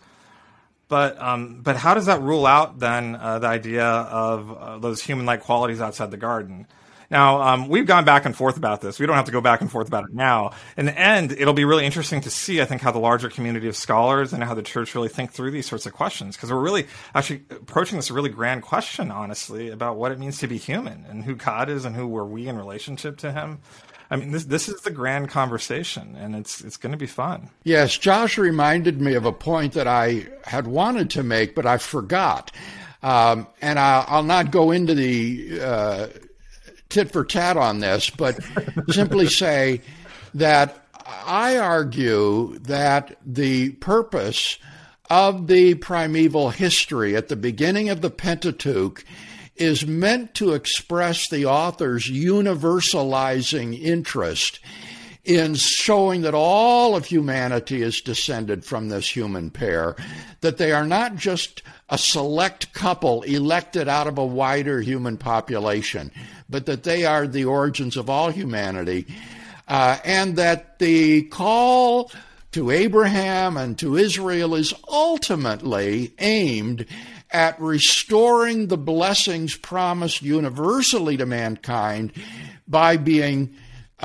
But um, but how does that rule out then uh, the idea of uh, those human-like qualities outside the garden? Now, um, we've gone back and forth about this. We don't have to go back and forth about it now. In the end, it'll be really interesting to see, I think, how the larger community of scholars and how the church really think through these sorts of questions. Because we're really actually approaching this really grand question, honestly, about what it means to be human and who God is and who were we in relationship to him. I mean, this this is the grand conversation, and it's it's going to be fun. Yes, Josh reminded me of a point that I had wanted to make, but I forgot. Um, and I'll, I'll not go into the uh, tit for tat on this, but simply say that I argue that the purpose of the primeval history at the beginning of the Pentateuch is meant to express the author's universalizing interest in showing that all of humanity is descended from this human pair, that they are not just a select couple elected out of a wider human population, but that they are the origins of all humanity, uh, and that the call to Abraham and to Israel is ultimately aimed at restoring the blessings promised universally to mankind by being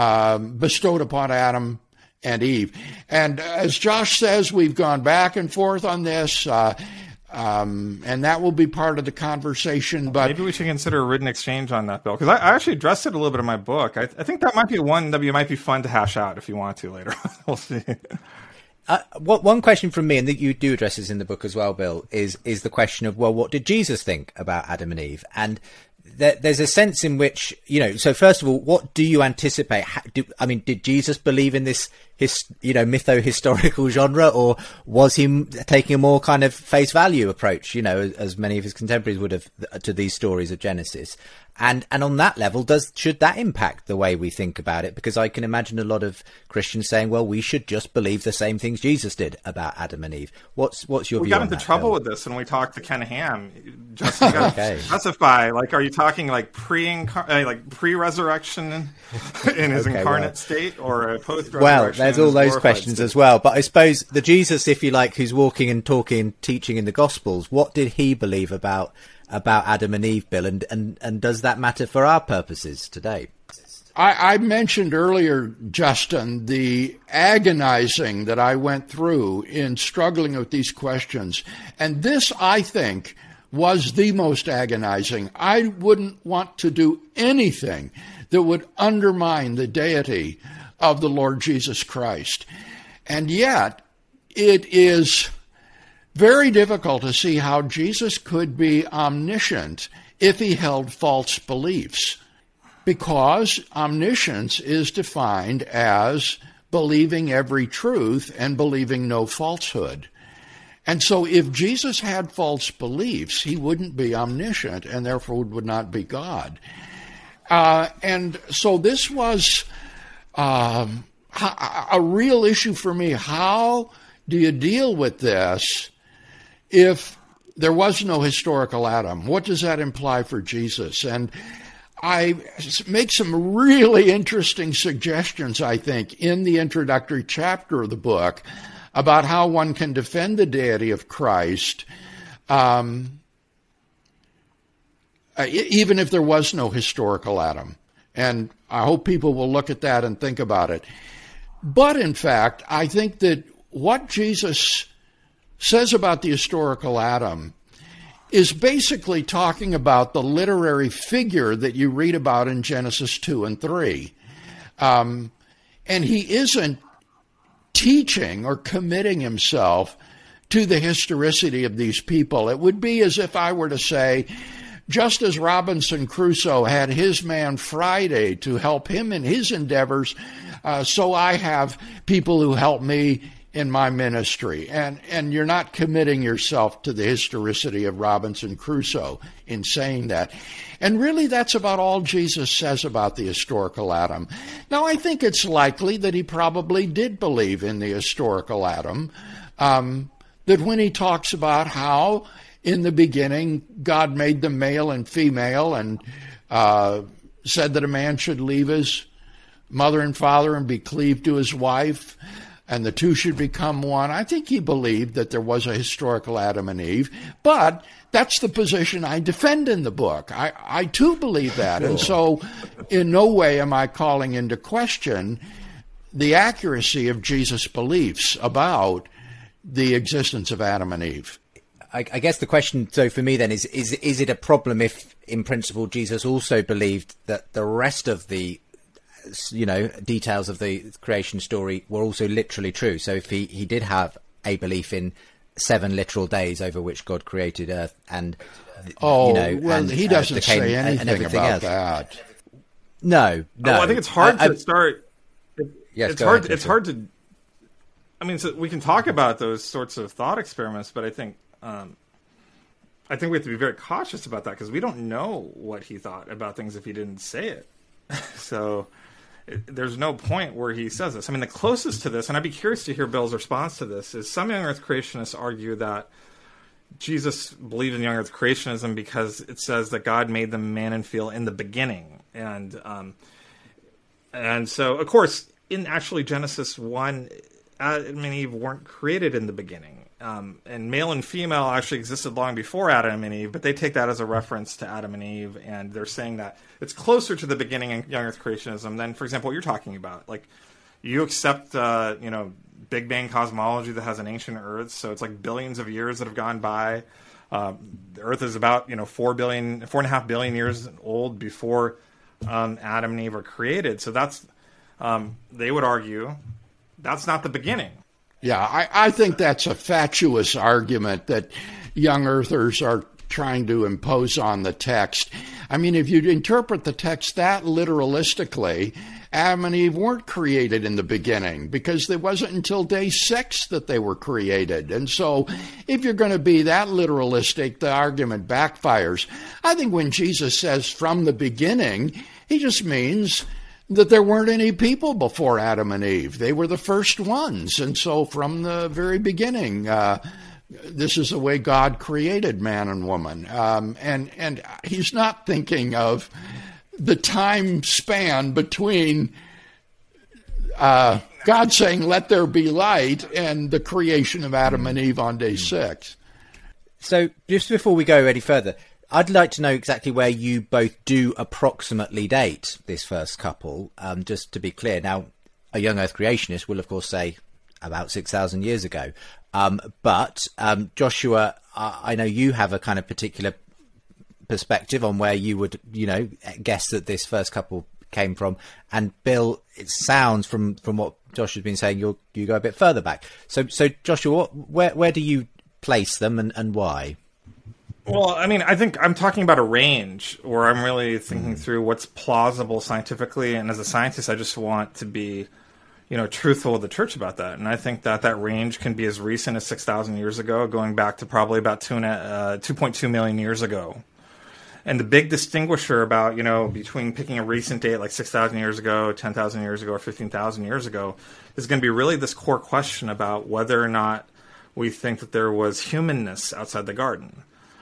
um, bestowed upon Adam and Eve. And as Josh says, we've gone back and forth on this. Uh, Um, and that will be part of the conversation. But maybe we should consider a written exchange on that, Bill, because I, I actually addressed it a little bit in my book. I, I think that might be one that might be fun to hash out if you want to later. We'll see. Uh, what, one question from me, and that you do address this in the book as well, Bill, is is the question of, well, what did Jesus think about Adam and Eve? And there, there's a sense in which, you know, so first of all, what do you anticipate? How, do, I mean, did Jesus believe in this, his, you know, mytho-historical genre, or was he taking a more kind of face value approach, you know, as many of his contemporaries would have, to these stories of Genesis? And and on that level, does should that impact the way we think about it? Because I can imagine a lot of Christians saying, well, we should just believe the same things Jesus did about Adam and Eve. What's what's your we view on got into that, trouble Bill? with this when we talked to Ken Ham. Just you got Okay. to specify, like, are you talking like pre like pre-resurrection in his Okay, incarnate well. state, or a post-resurrection? Well, there's in all his those glorified questions state? as well. But I suppose the Jesus, if you like, who's walking and talking and teaching in the Gospels, what did he believe about about Adam and Eve, Bill? And, and, and does that matter for our purposes today? I, I mentioned earlier, Justin, the agonizing that I went through in struggling with these questions. And this, I think, was the most agonizing. I wouldn't want to do anything that would undermine the deity of the Lord Jesus Christ. And yet, it is very difficult to see how Jesus could be omniscient if he held false beliefs, because omniscience is defined as believing every truth and believing no falsehood. And so if Jesus had false beliefs, he wouldn't be omniscient and therefore would not be God. Uh, and so this was um, a real issue for me. How do you deal with this if there was no historical Adam? What does that imply for Jesus? And I make some really interesting suggestions, I think, in the introductory chapter of the book about how one can defend the deity of Christ, um, even if there was no historical Adam. And I hope people will look at that and think about it. But in fact, I think that what Jesus says about the historical Adam is basically talking about the literary figure that you read about in Genesis two and three. Um, and he isn't teaching or committing himself to the historicity of these people. It would be as if I were to say, just as Robinson Crusoe had his man Friday to help him in his endeavors, uh, so I have people who help me in my ministry. And, and you're not committing yourself to the historicity of Robinson Crusoe in saying that. And really, that's about all Jesus says about the historical Adam. Now, I think it's likely that he probably did believe in the historical Adam, um, that when he talks about how in the beginning God made them male and female and uh, said that a man should leave his mother and father and be cleaved to his wife, and the two should become one. I think he believed that there was a historical Adam and Eve, but that's the position I defend in the book. I, I too believe that. And so in no way am I calling into question the accuracy of Jesus' beliefs about the existence of Adam and Eve. I, I guess the question, so for me then, is, is is it a problem if, in principle, Jesus also believed that the rest of the, you know, details of the creation story were also literally true? So if he, he did have a belief in seven literal days over which God created Earth, and oh, you know, well, and, he doesn't uh, became, say anything and about else. that. No, no. Oh, I think it's hard I, to I, start. It, yes, it's go hard. ahead, it's hard to. I mean, so we can talk about those sorts of thought experiments, but I think, um, I think we have to be very cautious about that because we don't know what he thought about things if he didn't say it. So it, there's no point where he says this. I mean, the closest to this, and I'd be curious to hear Bill's response to this, is some young Earth creationists argue that Jesus believed in young Earth creationism because it says that God made them man and feel in the beginning, and um, and so of course in actually Genesis one, Adam and Eve weren't created in the beginning. Um, and male and female actually existed long before Adam and Eve, but they take that as a reference to Adam and Eve, and they're saying that it's closer to the beginning in young Earth creationism than, for example, what you're talking about. Like, you accept, uh, you know, Big Bang cosmology that has an ancient Earth, so it's like billions of years that have gone by. Uh, the Earth is about, you know, four billion, four and a half billion years old before um, Adam and Eve were created. So that's, um, they would argue, that's not the beginning. Yeah, I, I think that's a fatuous argument that young earthers are trying to impose on the text. I mean, if you interpret the text that literalistically, Adam and Eve weren't created in the beginning because it wasn't until day six that they were created. And so if you're going to be that literalistic, the argument backfires. I think when Jesus says from the beginning, he just means that there weren't any people before Adam and Eve. They were the first ones. And so from the very beginning, uh, this is the way God created man and woman. Um, and, and he's not thinking of the time span between uh, God saying, let there be light, and the creation of Adam and Eve on day six. So just before we go any further, I'd like to know exactly where you both do approximately date this first couple, um, just to be clear. Now, a young Earth creationist will, of course, say about six thousand years ago. Um, but, um, Joshua, I, I know you have a kind of particular perspective on where you would, you know, guess that this first couple came from. And Bill, it sounds from, from what Josh has been saying, you you go a bit further back. So, so Joshua, what, where where do you place them and, and why? Well, I mean, I think I'm talking about a range where I'm really thinking mm. through what's plausible scientifically. And as a scientist, I just want to be, you know, truthful with the church about that. And I think that that range can be as recent as six thousand years ago, going back to probably about two, uh, two point two million years ago. And the big distinguisher about, you know, between picking a recent date like six thousand years ago, ten thousand years ago, or fifteen thousand years ago is going to be really this core question about whether or not we think that there was humanness outside the garden.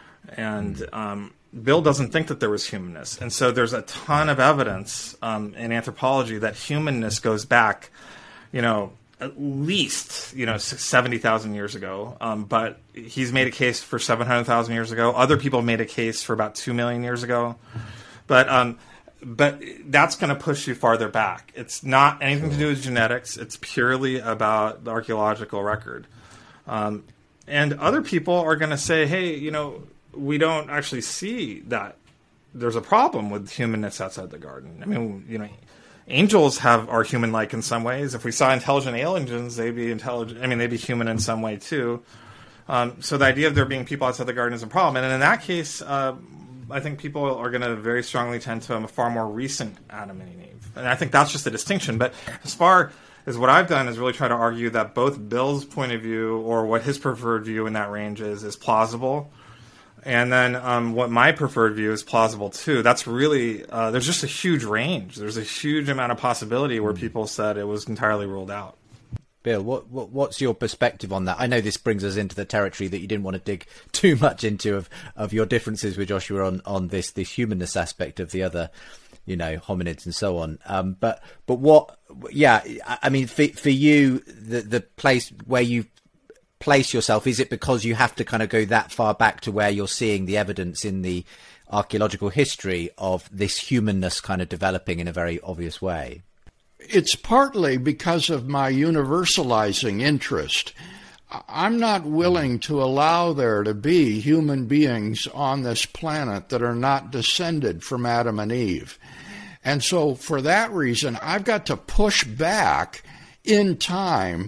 And um, Bill doesn't think that there was humanness. And so there's a ton of evidence um, in anthropology that humanness goes back, you know, at least, you know, seventy thousand years ago. Um, but he's made a case for seven hundred thousand years ago. Other people made a case for about two million years ago. But um, but that's going to push you farther back. It's not anything to do with genetics. It's purely about the archaeological record. Um, and other people are going to say, hey, you know, we don't actually see that there's a problem with humanness outside the garden. I mean, you know, angels have are human-like in some ways. If we saw intelligent aliens, they'd be intelligent. I mean, they'd be human in some way too. Um, so the idea of there being people outside the garden is a problem. And in that case, uh, I think people are going to very strongly tend to a far more recent Adam and Eve. And I think that's just a distinction. But as far as what I've done is really try to argue that both Bill's point of view or what his preferred view in that range is is plausible. And then um, what my preferred view is plausible, too. That's really, uh, there's just a huge range. There's a huge amount of possibility where people said it was entirely ruled out. Bill, what, what what's your perspective on that? I know this brings us into the territory that you didn't want to dig too much into of, of your differences with Joshua on, on this, this humanness aspect of the other, you know, hominids and so on. Um, but but what, yeah, I mean, for, for you, the, the place where you place yourself, is it because you have to kind of go that far back to where you're seeing the evidence in the archaeological history of this humanness kind of developing in a very obvious way? It's partly because of my universalizing interest. I'm not willing to allow there to be human beings on this planet that are not descended from Adam and Eve. And so for that reason, I've got to push back in time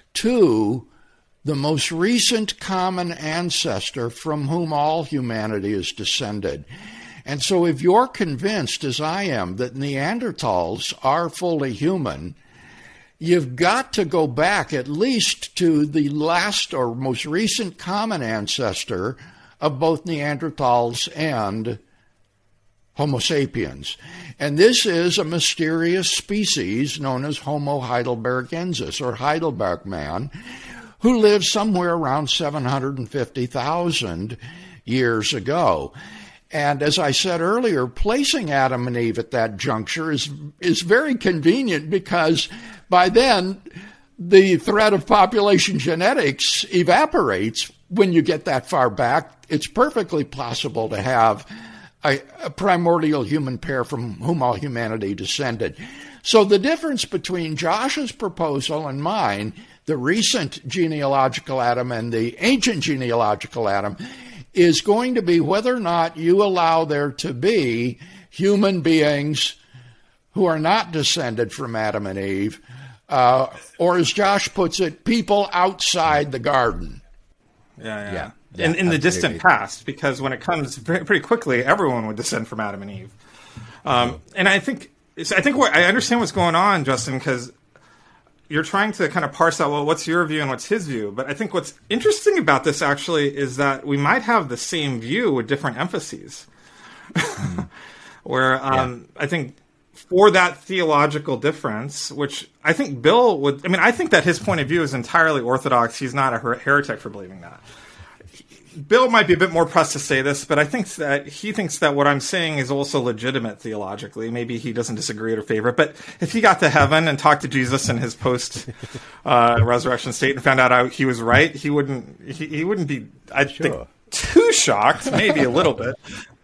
to the most recent common ancestor from whom all humanity is descended. And so if you're convinced, as I am, that Neanderthals are fully human, you've got to go back at least to the last or most recent common ancestor of both Neanderthals and Homo sapiens. And this is a mysterious species known as Homo heidelbergensis, or Heidelberg man, who lived somewhere around seven hundred fifty thousand years ago. And as I said earlier, placing Adam and Eve at that juncture is is very convenient because by then the threat of population genetics evaporates. When you get that far back, it's perfectly possible to have a, a primordial human pair from whom all humanity descended. So the difference between Josh's proposal and mine, the recent genealogical Adam and the ancient genealogical Adam, is going to be whether or not you allow there to be human beings who are not descended from Adam and Eve, uh, or as Josh puts it, people outside the garden. Yeah, yeah. Yeah. In, in absolutely. the distant past, because when it comes very, pretty quickly, everyone would descend from Adam and Eve. Um, and I think, I think what, I understand what's going on, Justin, because you're trying to kind of parse out, well, what's your view and what's his view? But I think what's interesting about this actually is that we might have the same view with different emphases. Where um, yeah. I think for that theological difference, which I think Bill would, I mean, I think that his point of view is entirely orthodox. He's not a her- heretic for believing that. Bill might be a bit more pressed to say this, but I think that he thinks that what I'm saying is also legitimate theologically. Maybe he doesn't disagree or favor it, but if he got to heaven and talked to Jesus in his post uh, resurrection state and found out how he was right, he wouldn't. He, he wouldn't be. I sure. think too shocked, maybe a little bit.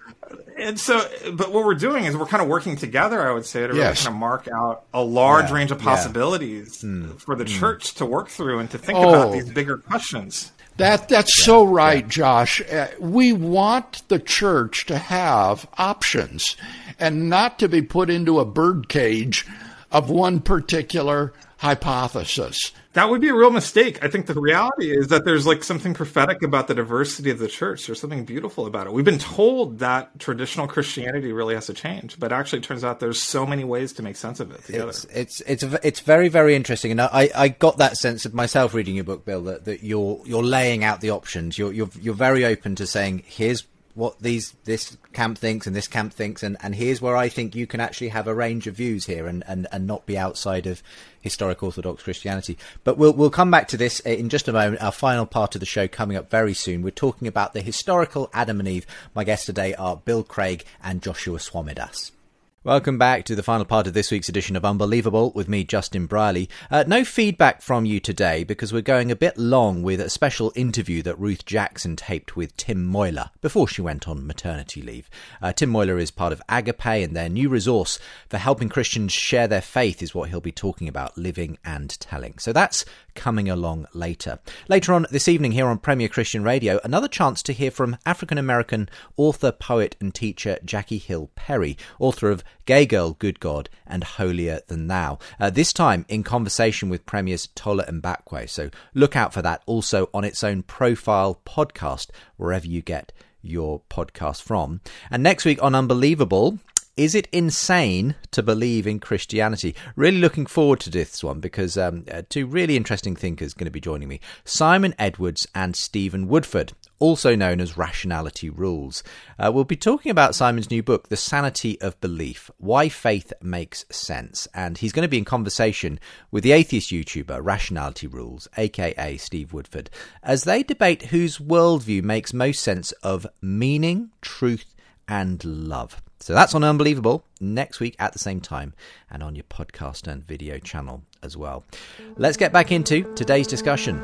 And so, but what we're doing is we're kind of working together, I would say, to really yes. kind of mark out a large yeah. range of possibilities yeah. mm. for the mm. church to work through and to think oh. about these bigger questions. That That's yeah, so right, yeah. Josh. Uh, we want the church to have options and not to be put into a birdcage of one particular hypothesis. That would be a real mistake. I think the reality is that there's like something prophetic about the diversity of the church. There's something beautiful about it. We've been told that traditional Christianity really has to change, but actually it turns out there's so many ways to make sense of it together. It's it's it's, it's very, very interesting. And I, I got that sense of myself reading your book, Bill, that, that you're you're laying out the options. You're you're you're very open to saying, here's what these this camp thinks and this camp thinks, and, and here's where I think you can actually have a range of views here and, and, and not be outside of historic Orthodox Christianity. But we'll we'll come back to this in just a moment. Our final part of the show coming up very soon. We're talking about the historical Adam and Eve. My guests today are Bill Craig and Joshua Swamidass. Welcome back to the final part of this week's edition of Unbelievable with me, Justin Brierley. Uh, no feedback from you today because we're going a bit long with a special interview that Ruth Jackson taped with Tim Moyler before she went on maternity leave. Uh, Tim Moyler is part of Agape, and their new resource for helping Christians share their faith is what he'll be talking about, living and telling. So that's coming along later. Later on this evening here on Premier Christian Radio, another chance to hear from African-American author, poet and teacher Jackie Hill Perry, author of Gay Girl, Good God and Holier Than Thou. Uh, this time in conversation with Premiers Tola Mbakwe. So look out for that also on its own profile podcast, wherever you get your podcast from. And next week on Unbelievable, is it insane to believe in Christianity? Really looking forward to this one because um, uh, two really interesting thinkers are going to be joining me. Simon Edwards and Stephen Woodford, also known as Rationality Rules. Uh, we'll be talking about Simon's new book, The Sanity of Belief, Why Faith Makes Sense. And he's going to be in conversation with the atheist YouTuber Rationality Rules, aka Steve Woodford, as they debate whose worldview makes most sense of meaning, truth, and love. So that's on Unbelievable next week at the same time and on your podcast and video channel as well. Let's get back into today's discussion.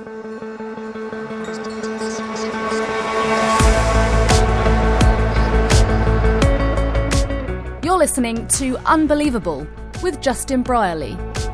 You're listening to Unbelievable with Justin Brierley.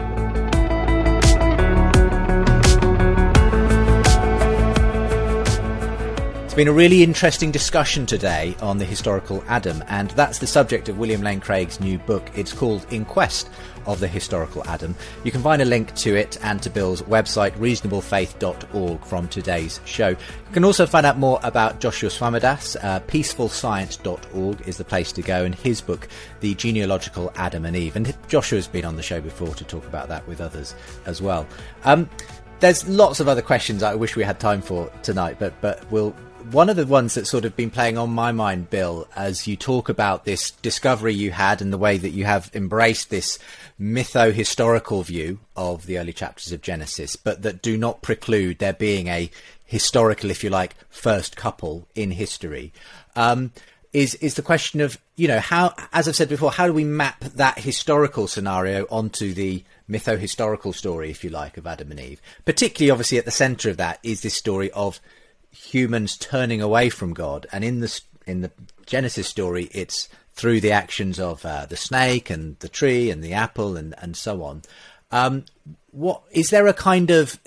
It's been a really interesting discussion today on the historical Adam, and that's the subject of William Lane Craig's new book. It's called In Quest of the Historical Adam. You can find a link to it and to Bill's website, reasonable faith dot org, from today's show. You can also find out more about Joshua Swamidass. Uh, peaceful science dot org is the place to go, and his book, The Genealogical Adam and Eve. And Joshua's been on the show before to talk about that with others as well. Um, there's lots of other questions I wish we had time for tonight, but but we'll... One of the ones that's sort of been playing on my mind, Bill, as you talk about this discovery you had and the way that you have embraced this mytho-historical view of the early chapters of Genesis, but that do not preclude there being a historical, if you like, first couple in history, um, is is the question of, you know, how, as I've said before, how do we map that historical scenario onto the mytho-historical story, if you like, of Adam and Eve? Particularly, obviously, at the centre of that is this story of humans turning away from God, and in the in the Genesis story, it's through the actions of uh, the snake and the tree and the apple and, and so on. Um, what is there a kind of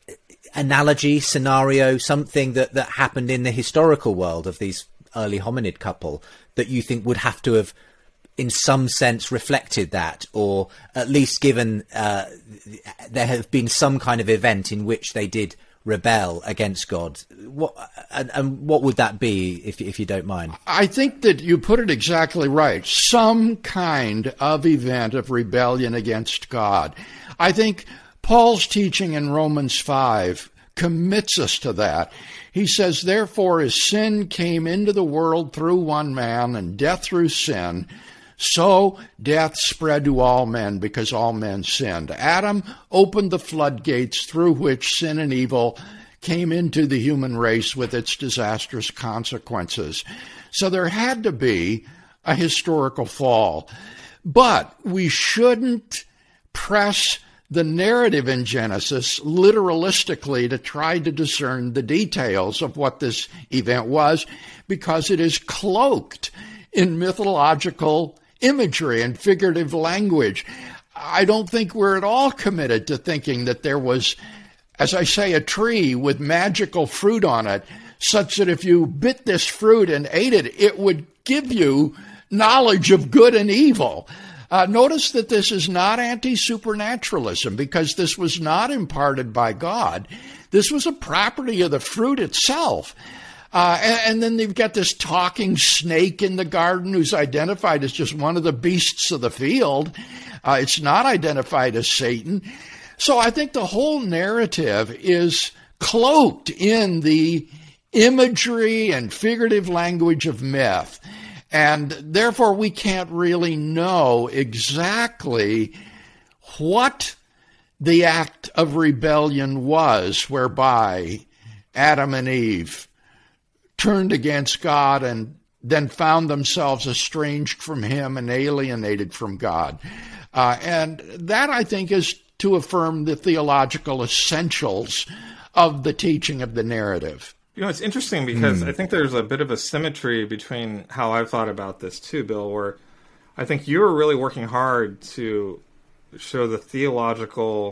analogy, scenario, something that, that happened in the historical world of these early hominid couple that you think would have to have, in some sense, reflected that, or at least given uh, there have been some kind of event in which they did rebel against God? What and, and what would that be, if if you don't mind? I think that you put it exactly right. Some kind of event of rebellion against God. I think Paul's teaching in Romans five commits us to that. He says, therefore, as sin came into the world through one man, and death through sin, so death spread to all men because all men sinned. Adam opened the floodgates through which sin and evil came into the human race with its disastrous consequences. So there had to be a historical fall. But we shouldn't press the narrative in Genesis literalistically to try to discern the details of what this event was, because it is cloaked in mythological imagery and figurative language. I don't think we're at all committed to thinking that there was, as I say, a tree with magical fruit on it, such that if you bit this fruit and ate it, it would give you knowledge of good and evil. Uh, notice that this is not anti-supernaturalism, because this was not imparted by God. This was a property of the fruit itself. Uh, and, and then they've got this talking snake in the garden who's identified as just one of the beasts of the field. Uh, it's not identified as Satan. So I think the whole narrative is cloaked in the imagery and figurative language of myth. And therefore, we can't really know exactly what the act of rebellion was whereby Adam and Eve turned against God and then found themselves estranged from him and alienated from God. Uh, and that, I think, is to affirm the theological essentials of the teaching of the narrative. You know, it's interesting because Mm. I think there's a bit of a symmetry between how I've thought about this too, Bill, where I think you were really working hard to show the theological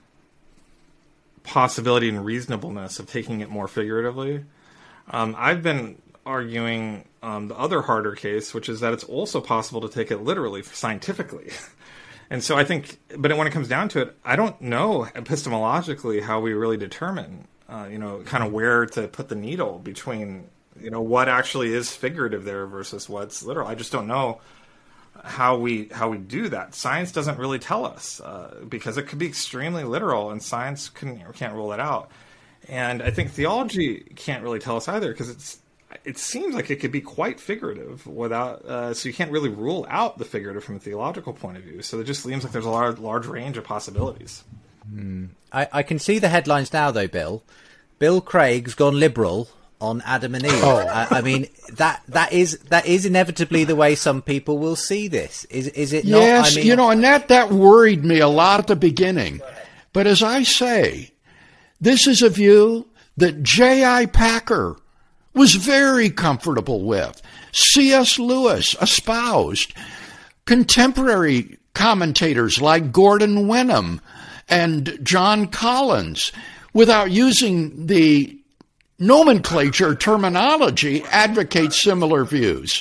possibility and reasonableness of taking it more figuratively. Um, I've been arguing um, the other harder case, which is that it's also possible to take it literally, scientifically. And so I think, but when it comes down to it, I don't know epistemologically how we really determine Uh, you know, kind of where to put the needle between, you know, what actually is figurative there versus what's literal. I just don't know how we how we do that. Science doesn't really tell us uh, because it could be extremely literal, and science can, can't rule it out. And I think theology can't really tell us either, because it's it seems like it could be quite figurative without. Uh, so you can't really rule out the figurative from a theological point of view. So it just seems like there's a large, large range of possibilities. Mm. I, I can see the headlines now, though, Bill. Bill Craig's gone liberal on Adam and Eve. Oh. I, I mean, that that is that is inevitably the way some people will see this. Is is it not? Yes, I mean, you know, and that, that worried me a lot at the beginning. But as I say, this is a view that J I Packer was very comfortable with. C S Lewis espoused. Contemporary commentators like Gordon Wenham and John Collins, without using the nomenclature terminology, advocate similar views.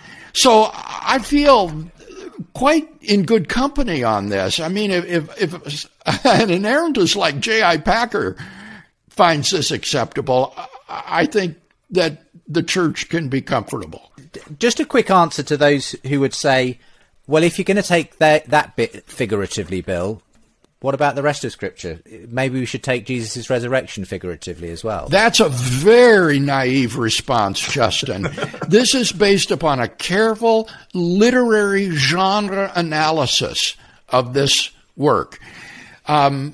So I feel quite in good company on this. I mean, if, if, if an inerrantist like J I Packer finds this acceptable, I think that the church can be comfortable. Just a quick answer to those who would say, well, if you're going to take that, that bit figuratively, Bill, what about the rest of Scripture? Maybe we should take Jesus' resurrection figuratively as well. That's a very naive response, Justin. This is based upon a careful literary genre analysis of this work. Um,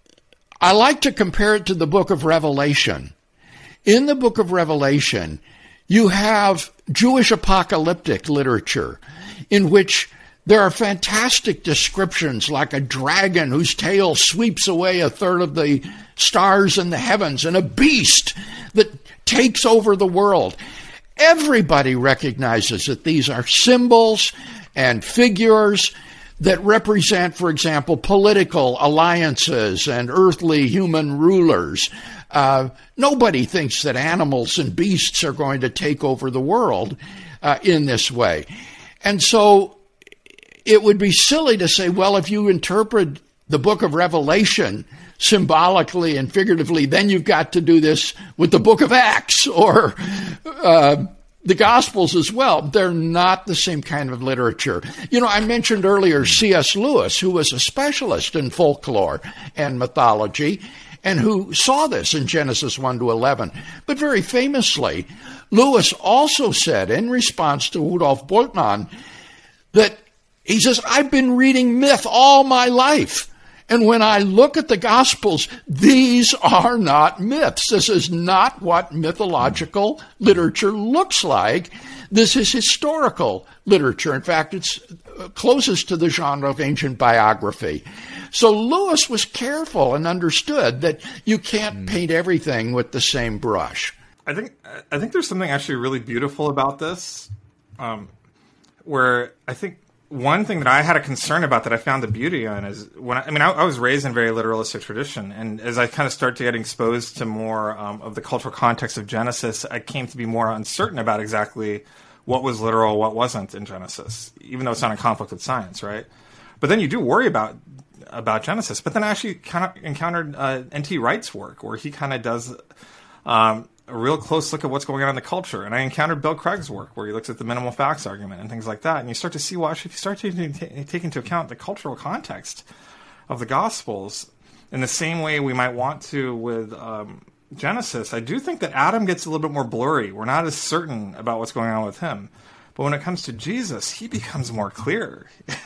I like to compare it to the book of Revelation. In the book of Revelation, you have Jewish apocalyptic literature in which there are fantastic descriptions like a dragon whose tail sweeps away a third of the stars in the heavens, and a beast that takes over the world. everybody recognizes that these are symbols and figures that represent, for example, political alliances and earthly human rulers. Uh, nobody thinks that animals and beasts are going to take over the world uh, in this way. And so it would be silly to say, well, if you interpret the book of Revelation symbolically and figuratively, then you've got to do this with the book of Acts or uh, the Gospels as well. They're not the same kind of literature. You know, I mentioned earlier C S Lewis, who was a specialist in folklore and mythology, and who saw this in Genesis one to eleven. But very famously, Lewis also said, in response to Rudolf Bultmann, that he says, I've been reading myth all my life. And when I look at the Gospels, these are not myths. This is not what mythological literature looks like. This is historical literature. In fact, it's closest to the genre of ancient biography. So Lewis was careful and understood that you can't paint everything with the same brush. I think I think there's something actually really beautiful about this, um, where I think one thing that I had a concern about that I found the beauty in is when I, I mean I, I was raised in a very literalistic tradition, and as I kind of started to get exposed to more um, of the cultural context of Genesis, I came to be more uncertain about exactly what was literal, what wasn't in Genesis, even though it's not in conflict with science, right? But then you do worry about about Genesis. But then I actually kind of encountered uh, N T Wright's work, where he kind of does um, a real close look at what's going on in the culture. And I encountered Bill Craig's work, where he looks at the minimal facts argument and things like that. And you start to see, well, actually, if you start to t- take into account the cultural context of the Gospels in the same way we might want to with um, Genesis, I do think that Adam gets a little bit more blurry. We're not as certain about what's going on with him. But when it comes to Jesus, he becomes more clear.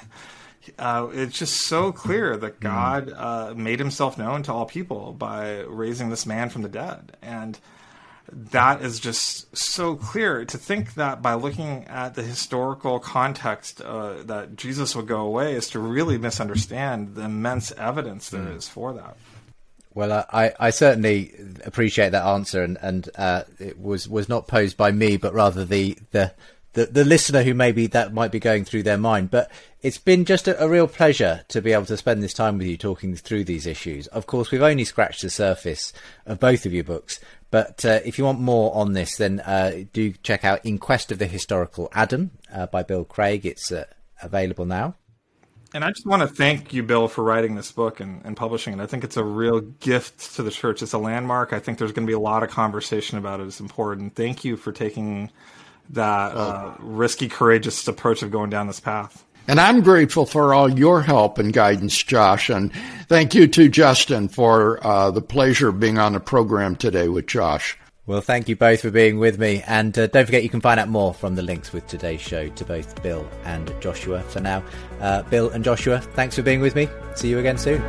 Uh, it's just so clear that God uh, made himself known to all people by raising this man from the dead. And that is just so clear. To think that by looking at the historical context uh, that Jesus would go away is to really misunderstand the immense evidence there mm. is for that. Well, uh, I, I certainly appreciate that answer, and, and uh, it was, was not posed by me, but rather the, the The, the listener who maybe that might be going through their mind. But it's been just a, a real pleasure to be able to spend this time with you talking through these issues. Of course, we've only scratched the surface of both of your books. But uh, if you want more on this, then uh, do check out In Quest of the Historical Adam uh, by Bill Craig. It's uh, available now. And I just want to thank you, Bill, for writing this book and, and publishing it. I think it's a real gift to the church. It's a landmark. I think there's going to be a lot of conversation about it. It's important. Thank you for taking that uh, risky, courageous approach of going down this path. And I'm grateful for all your help and guidance, Josh. And thank you to Justin for uh, the pleasure of being on the program today with Josh. Well, thank you both for being with me. And uh, don't forget, you can find out more from the links with today's show to both Bill and Joshua. For now, uh, Bill and Joshua, thanks for being with me. See you again soon.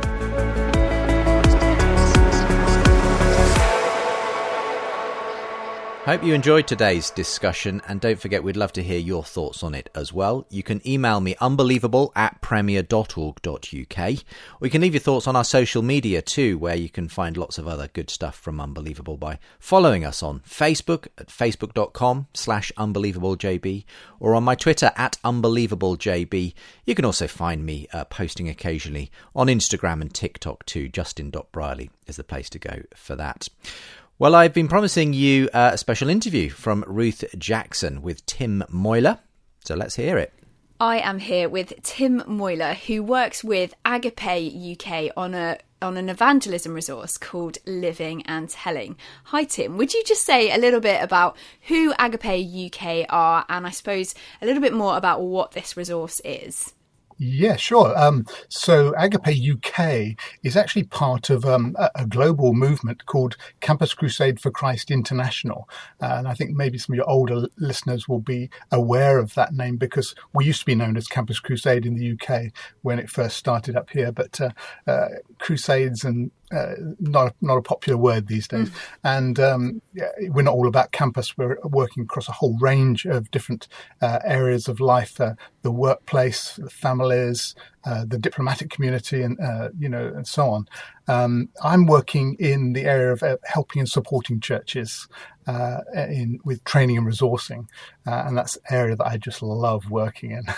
Hope you enjoyed today's discussion, and don't forget we'd love to hear your thoughts on it as well. You can email me unbelievable at premier dot org dot uk, or you can leave your thoughts on our social media too, where you can find lots of other good stuff from Unbelievable by following us on Facebook at facebook.com slash unbelievablejb, or on my Twitter at unbelievablejb. You can also find me uh, posting occasionally on Instagram and TikTok too. justin dot briley is the place to go for that. Well, I've been promising you uh, a special interview from Ruth Jackson with Tim Moyler, so let's hear it. I am here with Tim Moyler, who works with Agape U K on a on an evangelism resource called Living and Telling. Hi, Tim. Would you just say a little bit about who Agape U K are, and I suppose a little bit more about what this resource is? Yeah, sure. Um, so Agape U K is actually part of um, a, a global movement called Campus Crusade for Christ International. Uh, and I think maybe some of your older listeners will be aware of that name, because we used to be known as Campus Crusade in the U K when it first started up here. But uh, uh, Crusades and uh, not not a popular word these days. Mm. And um, yeah, we're not all about campus. We're working across a whole range of different uh, areas of life: uh, the workplace, the families, uh, the diplomatic community, and uh, you know, and so on. Um, I'm working in the area of uh, helping and supporting churches uh, in with training and resourcing, uh, and that's an area that I just love working in.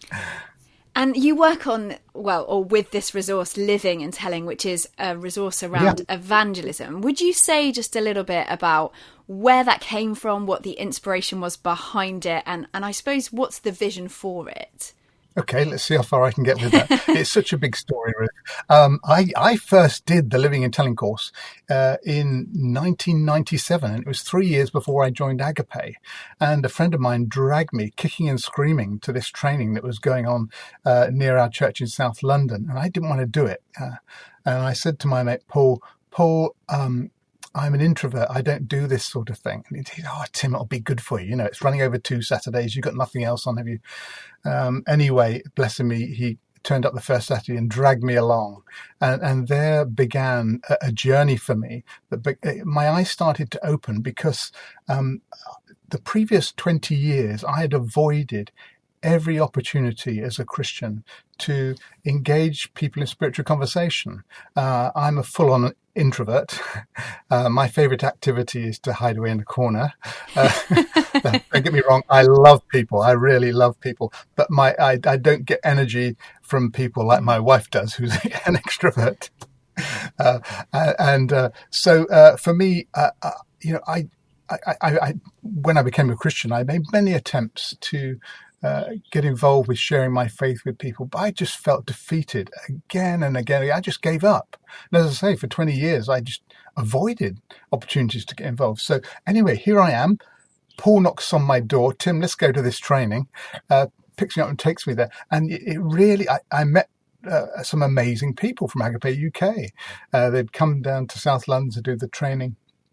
And you work on, well, or with this resource, Living and Telling, which is a resource around yeah. evangelism. Would you say just a little bit about where that came from, what the inspiration was behind it, and, and I suppose what's the vision for it? Okay, let's see how far I can get with that. It's such a big story, Ruth. Um, I, I first did the Living and Telling course uh, in nineteen ninety-seven, and it was three years before I joined Agape. And a friend of mine dragged me, kicking and screaming, to this training that was going on uh, near our church in South London, and I didn't want to do it. Uh, and I said to my mate, Paul, Paul, um, I'm an introvert. I don't do this sort of thing. And he said, oh, Tim, it'll be good for you. You know, it's running over two Saturdays. You've got nothing else on, have you? Um, anyway, bless him, he, he turned up the first Saturday and dragged me along. And, and there began a, a journey for me. That be, my eyes started to open because um, the previous twenty years, I had avoided every opportunity as a Christian to engage people in spiritual conversation. Uh, I'm a full-on introvert. Uh, my favorite activity is to hide away in the corner. Uh, don't get me wrong, I love people. I really love people. But my I, I don't get energy from people like my wife does, who's an extrovert. Uh, and uh, so uh, for me, uh, uh, you know, I, I, I, I, when I became a Christian, I made many attempts to Uh, get involved with sharing my faith with people, but I just felt defeated again and again. I just gave up. And as I say, for twenty years, I just avoided opportunities to get involved. So anyway, here I am. Paul knocks on my door. Tim, let's go to this training. Uh, picks me up and takes me there. And it, it really, I, I met uh, some amazing people from Agape U K. Uh, they'd come down to South London to do the training.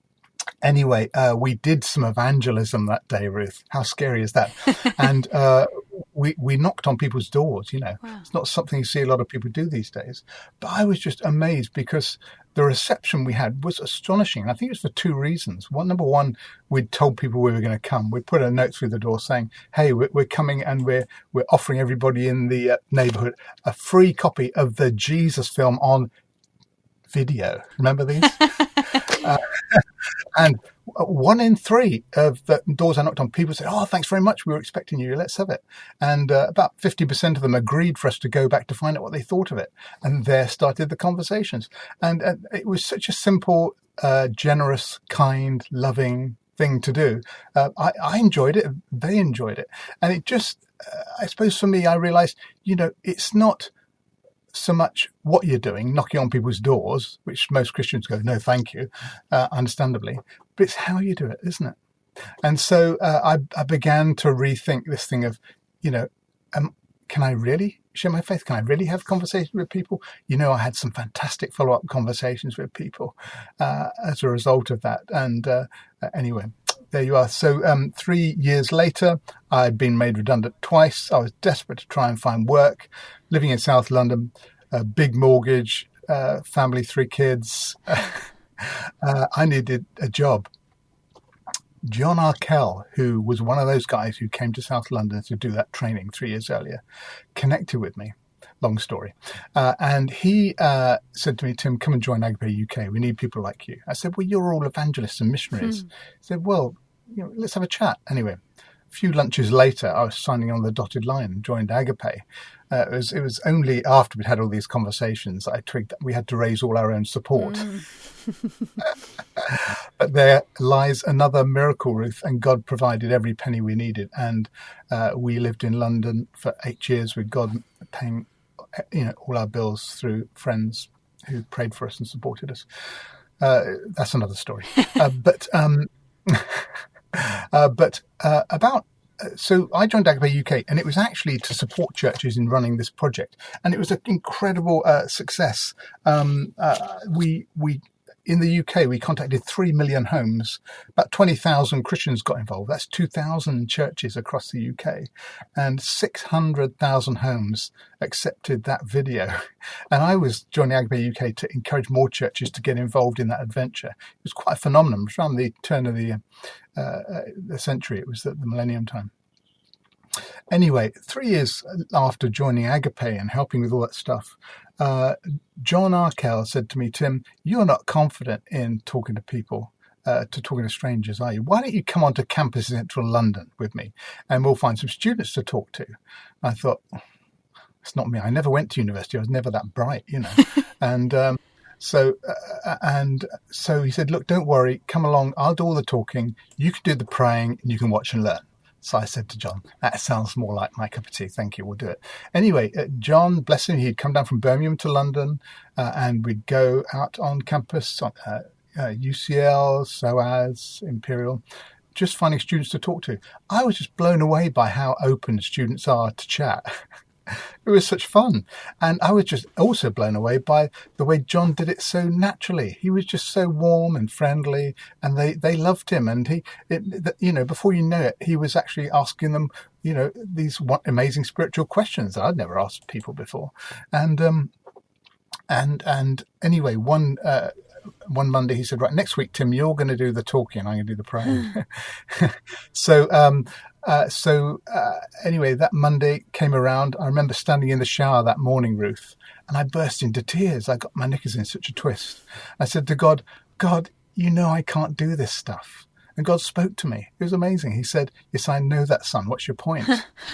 Anyway, uh, we did some evangelism that day, Ruth. How scary is that? And uh, we we knocked on people's doors, you know. Wow. It's not something you see a lot of people do these days. But I was just amazed because the reception we had was astonishing. And I think it was for two reasons. One, number one, we'd told people we were going to come. We put a note through the door saying, hey, we're, we're coming and we're we're offering everybody in the uh, neighborhood a free copy of the Jesus film on video. Remember these? uh, and one in three of the doors I knocked on, people said, oh, thanks very much. We were expecting you. Let's have it. And uh, about fifty percent of them agreed for us to go back to find out what they thought of it. And there started the conversations. And uh, it was such a simple, uh, generous, kind, loving thing to do. Uh, I, I enjoyed it. They enjoyed it. And it just, uh, I suppose for me, I realized, you know, it's not so much what you're doing, knocking on people's doors, which most Christians go, no, thank you, uh, understandably, but it's how you do it, isn't it? And so uh, I, I began to rethink this thing of, you know, um, can I really share my faith? Can I really have conversations with people? You know, I had some fantastic follow-up conversations with people uh, as a result of that. And uh, anyway, there you are. So um, three years later, I'd been made redundant twice. I was desperate to try and find work, living in South London, a big mortgage, uh, family, three kids. uh, I needed a job. John Arkell, who was one of those guys who came to South London to do that training three years earlier, connected with me. Long story. Uh, and he uh, said to me, Tim, come and join Agape U K. We need people like you. I said, well, you're all evangelists and missionaries. Hmm. He said, well, you know, let's have a chat. Anyway, a few lunches later, I was signing on the dotted line and joined Agape. Uh, it was it was only after we'd had all these conversations that I twigged that we had to raise all our own support. Mm. But there lies another miracle, Ruth, and God provided every penny we needed. And uh, we lived in London for eight years with God paying, you know, all our bills through friends who prayed for us and supported us. Uh, that's another story. uh, but um, uh, but uh, about. So I joined Agape U K, and it was actually to support churches in running this project, and it was an incredible uh, success. Um, uh, we we in the U K, we contacted three million homes. About twenty thousand Christians got involved. That's two thousand churches across the U K. And six hundred thousand homes accepted that video. And I was joining Agape U K to encourage more churches to get involved in that adventure. It was quite a phenomenon. It was around the turn of the, uh, the century. It was the, the millennium time. Anyway, three years after joining Agape and helping with all that stuff, uh, John Arkell said to me, Tim, you're not confident in talking to people, uh, to talking to strangers, are you? Why don't you come onto campus in central London with me and we'll find some students to talk to? I thought, it's not me. I never went to university. I was never that bright, you know. and um, so uh, and so he said, look, don't worry. Come along. I'll do all the talking. You can do the praying and you can watch and learn. So I said to John, that sounds more like my cup of tea. Thank you. We'll do it. Anyway, uh, John, bless him, he'd come down from Birmingham to London uh, and we'd go out on campus, on uh, uh, U C L, S O A S, Imperial, just finding students to talk to. I was just blown away by how open students are to chat. It was such fun. And I was just also blown away by the way John did it so naturally. He was just so warm and friendly and they, they loved him. And he, it, you know, before you know it, he was actually asking them, you know, these amazing spiritual questions that I'd never asked people before. And, um, and, and anyway, one, uh, one Monday he said, right, next week, Tim, you're going to do the talking and I'm going to do the praying. so, um, Uh, so uh, anyway, that Monday came around. I remember standing in the shower that morning, Ruth, and I burst into tears. I got my knickers in such a twist. I said to God, God, you know I can't do this stuff. And God spoke to me. It was amazing. He said, yes, I know that, son. What's your point?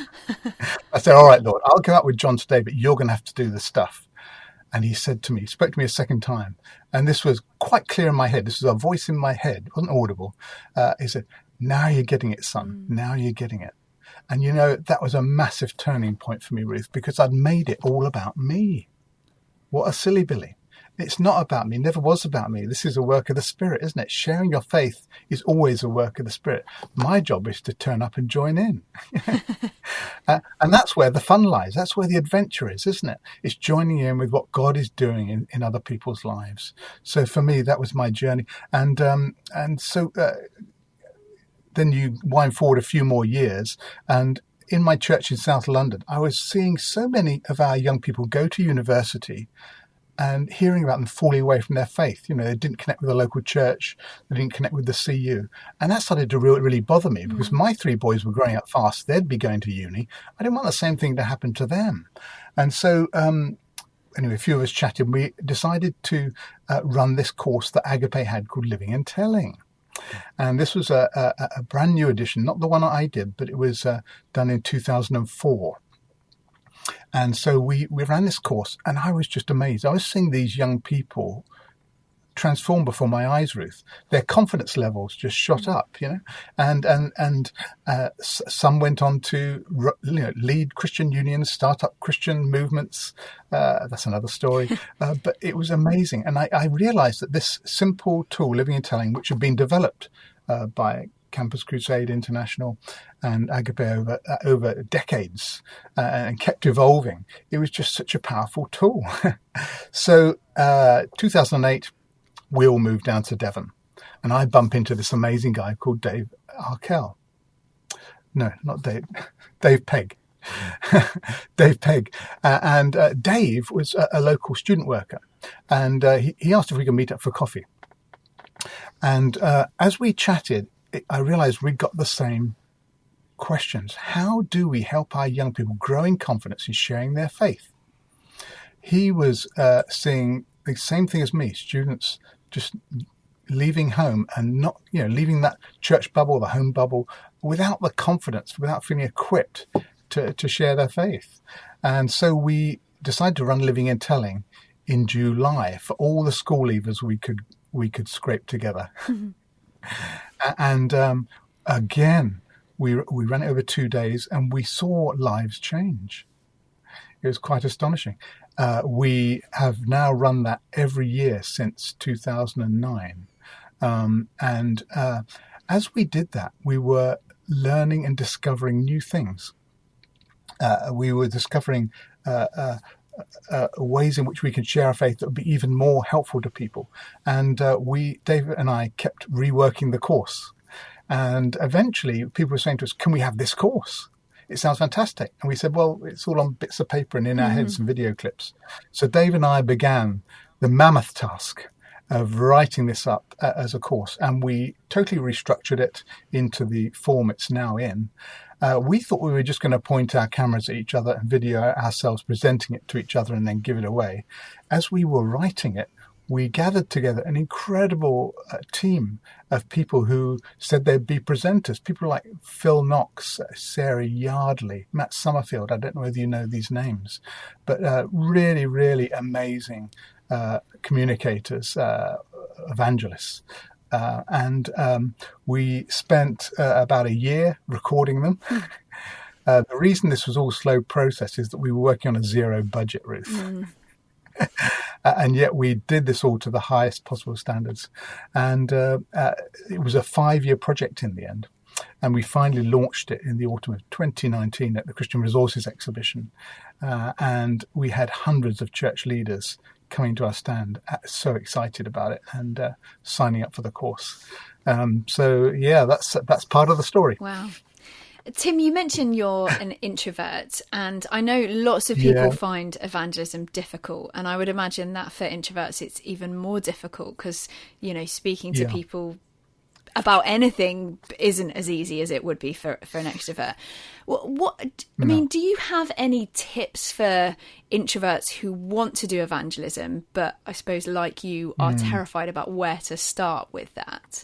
I said, all right, Lord, I'll go out with John today, but you're going to have to do the stuff. And he said to me, he spoke to me a second time. And this was quite clear in my head. This was a voice in my head. It wasn't audible. Uh, he said, now you're getting it, son. Mm. Now you're getting it. And, you know, that was a massive turning point for me, Ruth, because I'd made it all about me. What a silly Billy. It's not about me. It never was about me. This is a work of the Spirit, isn't it? Sharing your faith is always a work of the Spirit. My job is to turn up and join in. uh, and that's where the fun lies. That's where the adventure is, isn't it? It's joining in with what God is doing in, in other people's lives. So for me, that was my journey. And, um, and so... Uh, Then you wind forward a few more years, and in my church in South London, I was seeing so many of our young people go to university and hearing about them falling away from their faith. You know, they didn't connect with the local church, they didn't connect with the C U. And that started to really, really bother me because mm. my three boys were growing up fast. They'd be going to uni. I didn't want the same thing to happen to them. And so, um, anyway, a few of us chatted, and we decided to uh, run this course that Agape had called Living and Telling. And this was a, a, a brand new edition, not the one I did, but it was uh, done in two thousand four. And so we, we ran this course, and I was just amazed. I was seeing these young people transform before my eyes, Ruth. Their confidence levels just shot up, you know, and and and uh, s- some went on to you know, lead Christian unions, start up Christian movements. Uh, that's another story. Uh, but it was amazing, and I, I realized that this simple tool, Living and Telling, which had been developed uh, by Campus Crusade International and Agape over uh, over decades uh, and kept evolving. It was just such a powerful tool. So, uh, two thousand eight. We all moved down to Devon, and I bump into this amazing guy called Dave Arkell. No, not Dave. Dave Pegg. Dave Pegg. Uh, and uh, Dave was a, a local student worker, and uh, he, he asked if we could meet up for coffee. And uh, as we chatted, it, I realized we'd got the same questions. How do we help our young people grow in confidence in sharing their faith? He was uh, seeing the same thing as me, students just leaving home and not, you know, leaving that church bubble, the home bubble, without the confidence, without feeling equipped to, to share their faith. And so we decided to run Living and Telling in July for all the school leavers we could we could scrape together. And um, again, we we ran it over two days, and we saw lives change. It was quite astonishing. Uh, we have now run that every year since two thousand nine. Um, and uh, as we did that, we were learning and discovering new things. Uh, we were discovering uh, uh, uh, ways in which we can share our faith that would be even more helpful to people. And uh, we, David and I, kept reworking the course. And eventually people were saying to us, can we have this course? It sounds fantastic. And we said, well, it's all on bits of paper and in our mm-hmm. heads and video clips. So Dave and I began the mammoth task of writing this up uh, as a course. And we totally restructured it into the form it's now in. Uh, we thought we were just going to point our cameras at each other and video ourselves presenting it to each other and then give it away. As we were writing it, we gathered together an incredible uh, team of people who said they'd be presenters. People like Phil Knox, Sarah Yardley, Matt Summerfield. I don't know whether you know these names, but uh, really, really amazing uh, communicators, uh, evangelists. Uh, and um, we spent uh, about a year recording them. uh, the reason this was all slow process is that we were working on a zero budget, Ruth. Mm. And yet we did this all to the highest possible standards. And uh, uh, it was a five-year project in the end. And we finally launched it in the autumn of twenty nineteen at the Christian Resources Exhibition. Uh, and we had hundreds of church leaders coming to our stand, so excited about it and uh, signing up for the course. Um, so, yeah, that's that's part of the story. Wow. Tim, you mentioned you're an introvert, and I know lots of people yeah. find evangelism difficult, and I would imagine that for introverts it's even more difficult because, you know, speaking to yeah. people about anything isn't as easy as it would be for, for an extrovert. What, what I no. mean, do you have any tips for introverts who want to do evangelism, but I suppose like you are mm. terrified about where to start with that?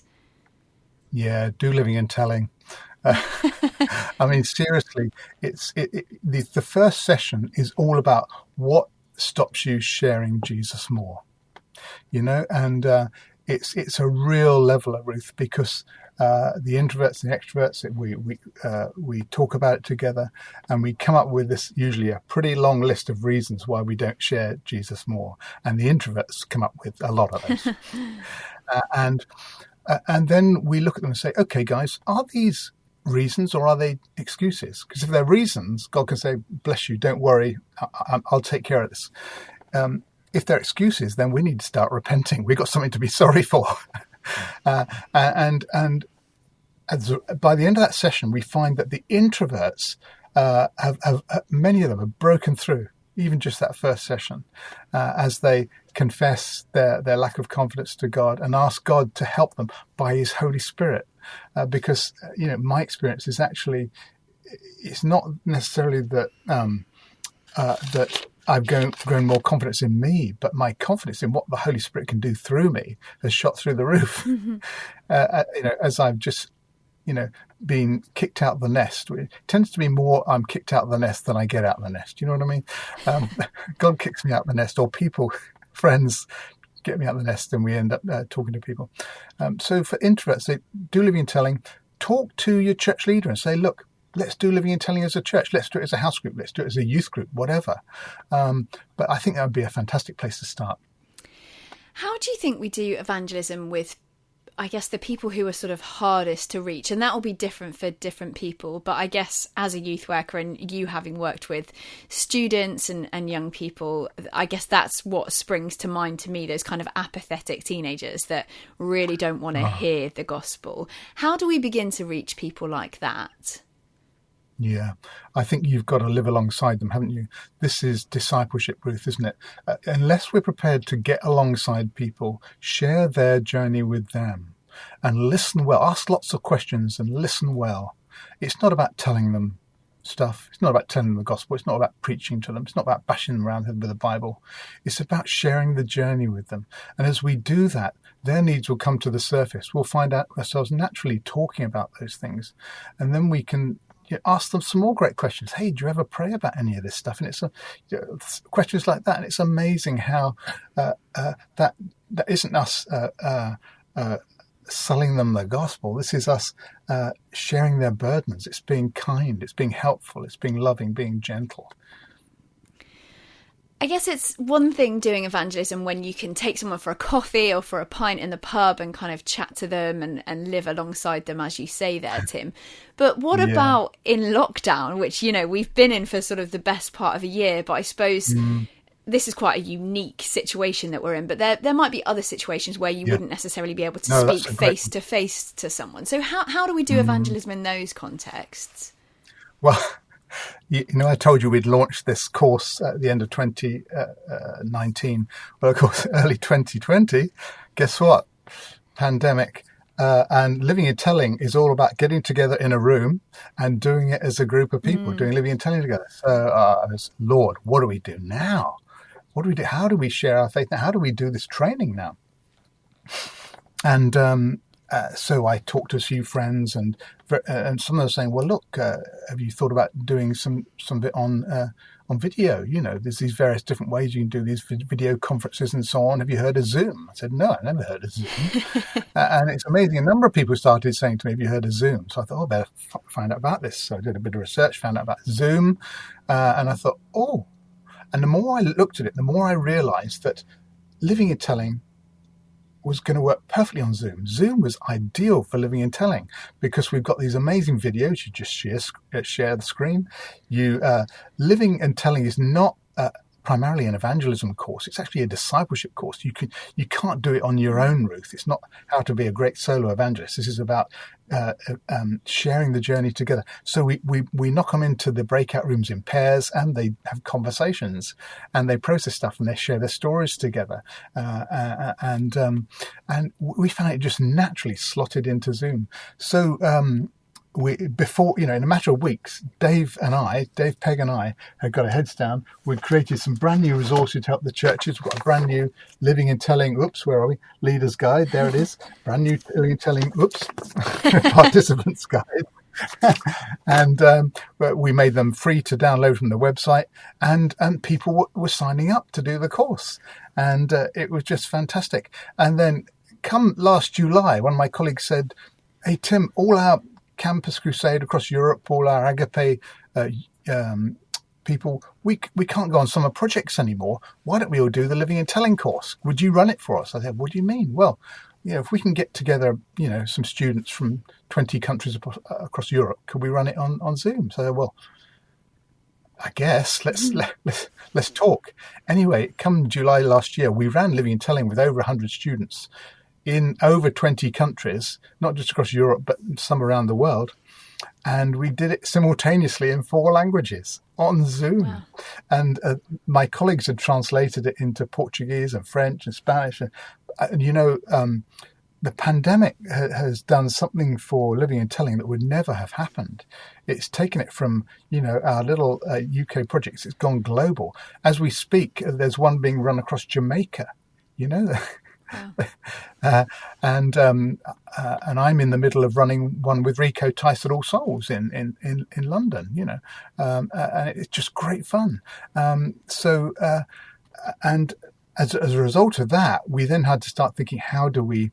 Yeah, do living and telling. Uh, I mean, seriously, it's it, it, the, the first session is all about what stops you sharing Jesus more, you know, and uh, it's it's a real leveler, Ruth, because uh, the introverts and the extroverts, we we uh, we talk about it together, and we come up with this usually a pretty long list of reasons why we don't share Jesus more, and the introverts come up with a lot of those, uh, and uh, and then we look at them and say, okay, guys, are these reasons or are they excuses? Because if they're reasons, God can say, bless you, don't worry, I, I'll take care of this. Um, if they're excuses, then we need to start repenting. We've got something to be sorry for. uh, and and as, by the end of that session, we find that the introverts, uh, have, have, have many of them have broken through, even just that first session, uh, as they confess their, their lack of confidence to God and ask God to help them by his Holy Spirit. Uh, because, uh, you know, my experience is actually, it's not necessarily that um, uh, that I've grown, grown more confidence in me, but my confidence in what the Holy Spirit can do through me has shot through the roof. Mm-hmm. uh, you know, as I've just, you know, been kicked out of the nest. It tends to be more I'm kicked out of the nest than I get out of the nest. You know what I mean? Um, God kicks me out of the nest, or people, friends, get me out of the nest, and we end up uh, talking to people. Um, so for introverts, they do living and telling. Talk to your church leader and say, look, let's do living and telling as a church. Let's do it as a house group. Let's do it as a youth group, whatever. Um, but I think that would be a fantastic place to start. How do you think we do evangelism with, I guess, the people who are sort of hardest to reach? And that will be different for different people. But I guess as a youth worker, and you having worked with students and, and young people, I guess that's what springs to mind to me, those kind of apathetic teenagers that really don't want to oh. hear the gospel. How do we begin to reach people like that? Yeah, I think you've got to live alongside them, haven't you? This is discipleship, Ruth, isn't it? Uh, unless we're prepared to get alongside people, share their journey with them, and listen well, ask lots of questions and listen well. It's not about telling them stuff. It's not about telling them the gospel. It's not about preaching to them. It's not about bashing them around with the Bible. It's about sharing the journey with them. And as we do that, their needs will come to the surface. We'll find out ourselves naturally talking about those things. And then we can You ask them some more great questions. Hey, do you ever pray about any of this stuff? And it's a, you know, questions like that. And it's amazing how uh, uh, that that isn't us uh, uh, uh, selling them the gospel. This is us uh, sharing their burdens. It's being kind. It's being helpful. It's being loving, being gentle. I guess it's one thing doing evangelism when you can take someone for a coffee or for a pint in the pub and kind of chat to them and, and live alongside them, as you say there, Tim. But what yeah. about in lockdown, which, you know, we've been in for sort of the best part of a year, but I suppose mm. this is quite a unique situation that we're in, but there there might be other situations where you Yeah. wouldn't necessarily be able to No, speak that's a great face to face to someone. So how how do we do evangelism in those contexts? Well, you, you know, I told you we'd launched this course at the end of twenty nineteen. Well, of course, early twenty twenty. Guess what? Pandemic. Uh, and Living and Telling is all about getting together in a room and doing it as a group of people, Mm. doing Living and Telling together. So uh, I was, Lord, what do we do now? What do we do? How do we share our faith now? How do we do this training now? And um, uh, so I talked to a few friends, and uh, and some of them were saying, well, look, uh, have you thought about doing some some bit on uh, on video? You know, there's these various different ways you can do these vid- video conferences and so on. Have you heard of Zoom? I said, no, I've never heard of Zoom. uh, and it's amazing. A number of people started saying to me, have you heard of Zoom? So I thought, oh, I better f- find out about this. So I did a bit of research, found out about Zoom. Uh, and I thought, oh. And the more I looked at it, the more I realized that Living and Telling was going to work perfectly on Zoom. Zoom was ideal for Living and Telling because we've got these amazing videos. You just share share the screen. You uh, Living and Telling is not uh, primarily an evangelism course. It's actually a discipleship course. You can you can't do it on your own, Ruth. It's not how to be a great solo evangelist. This is about uh, um, sharing the journey together. So we, we we knock them into the breakout rooms in pairs, and they have conversations, and they process stuff, and they share their stories together. Uh, uh, and um, and we found it just naturally slotted into Zoom. So. Um, We, before, you know, in a matter of weeks, Dave and I, Dave Pegg and I, had got our heads down. We'd created some brand new resources to help the churches. We've got a brand new Living and Telling, oops, where are we? Leaders Guide, there it is. Brand new Living and Telling, oops, Participants Guide. and um, we made them free to download from the website, and, and people w- were signing up to do the course. And uh, it was just fantastic. And then come last July, one of my colleagues said, hey, Tim, all our Campus Crusade across Europe, all our Agape uh, um, people, we we can't go on summer projects anymore. Why don't we all do the Living and Telling course? Would you run it for us? I said, what do you mean? Well, you know, if we can get together, you know, some students from twenty countries across, across Europe, could we run it on, on Zoom? So, well, I guess let's let, let's let's talk. Anyway, come July last year, we ran Living and Telling with over one hundred students in over twenty countries, not just across Europe, but some around the world. And we did it simultaneously in four languages on Zoom. Wow. And uh, my colleagues had translated it into Portuguese and French and Spanish. And, and you know, um, the pandemic ha- has done something for Living and Telling that would never have happened. It's taken it from, you know, our little uh, U K projects. It's gone global. As we speak, there's one being run across Jamaica, you know. Wow. uh, and um, uh, and I'm in the middle of running one with Rico Tice at All Souls in in, in, in London, you know, um, uh, and it's just great fun. Um, so uh, and as as a result of that, we then had to start thinking, how do we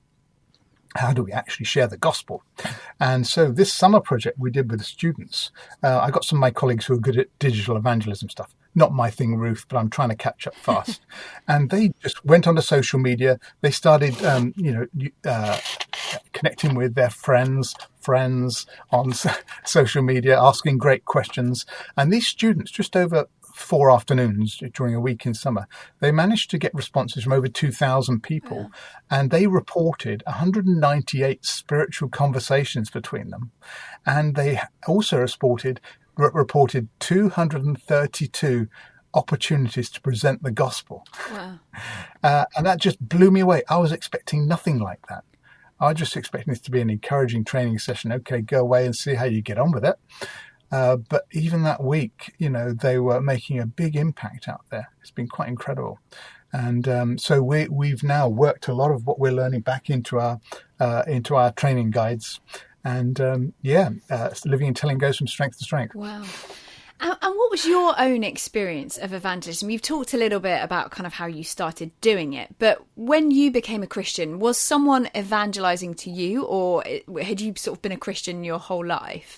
how do we actually share the gospel? And so this summer project we did with the students, uh, I got some of my colleagues who are good at digital evangelism stuff. Not my thing, Ruth, but I'm trying to catch up fast. And they just went onto social media. They started, um, you know, uh, connecting with their friends, friends on social media, asking great questions. And these students, just over four afternoons during a week in summer, they managed to get responses from over two thousand people. Yeah. And they reported one hundred ninety-eight spiritual conversations between them. And they also reported reported two hundred thirty-two opportunities to present the gospel. Wow. Uh, and that just blew me away. I was expecting nothing like that. I was just expecting this to be an encouraging training session. Okay, go away and see how you get on with it. Uh, but even that week, you know, they were making a big impact out there. It's been quite incredible. And um, so we, we've now worked a lot of what we're learning back into our uh, into our training guides. And um, yeah, uh, Living and Telling goes from strength to strength. Wow. And, and what was your own experience of evangelism? You've talked a little bit about kind of how you started doing it, but when you became a Christian, was someone evangelizing to you, or had you sort of been a Christian your whole life?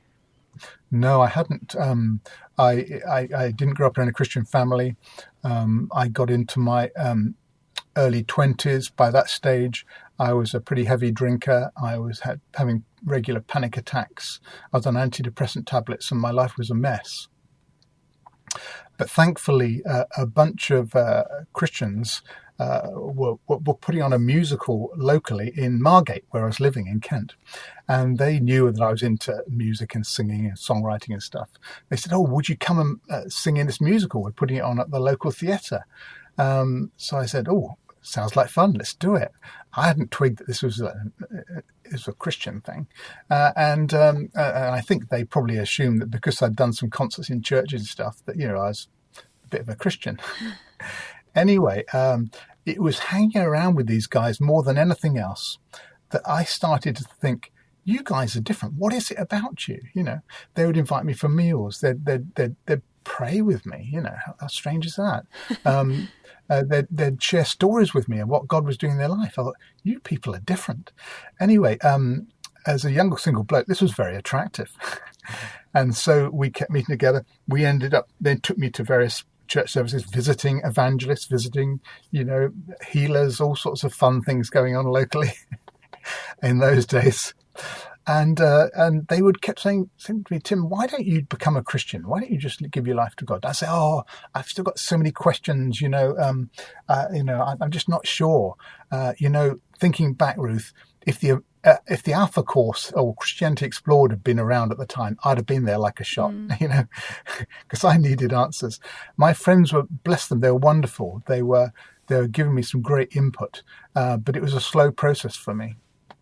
No, I hadn't. Um, I, I I didn't grow up in a Christian family. Um, I got into my um, early twenties. By that stage, I was a pretty heavy drinker. I was had, having regular panic attacks. I was on antidepressant tablets, and my life was a mess. But thankfully, uh, a bunch of uh, Christians uh, were, were putting on a musical locally in Margate, where I was living in Kent. And they knew that I was into music and singing and songwriting and stuff. They said, oh, would you come and uh, sing in this musical? We're putting it on at the local theatre. Um, so I said, oh, sounds like fun. Let's do it. I hadn't twigged that this was a, it was a Christian thing. Uh, and, um, uh, and I think they probably assumed that because I'd done some concerts in churches and stuff, that, you know, I was a bit of a Christian. Anyway, um, it was hanging around with these guys more than anything else that I started to think, you guys are different. What is it about you? You know, they would invite me for meals. They'd, they'd, they'd, they'd pray with me. You know, how, how strange is that? Um, uh, they'd, they'd share stories with me of what God was doing in their life. I thought, you people are different. Anyway, um, as a young single bloke, this was very attractive. And so we kept meeting together. We ended up, they took me to various church services, visiting evangelists, visiting, you know, healers, all sorts of fun things going on locally in those days. And uh, and they would kept saying, saying to me, Tim, why don't you become a Christian? Why don't you just give your life to God? I say, oh, I've still got so many questions, you know, um, uh, you know, I, I'm just not sure. Uh, you know, thinking back, Ruth, if the uh, if the Alpha Course or Christianity Explored had been around at the time, I'd have been there like a shot, mm. you know, because I needed answers. My friends were, bless them, they were wonderful. They were they were giving me some great input, uh, but it was a slow process for me.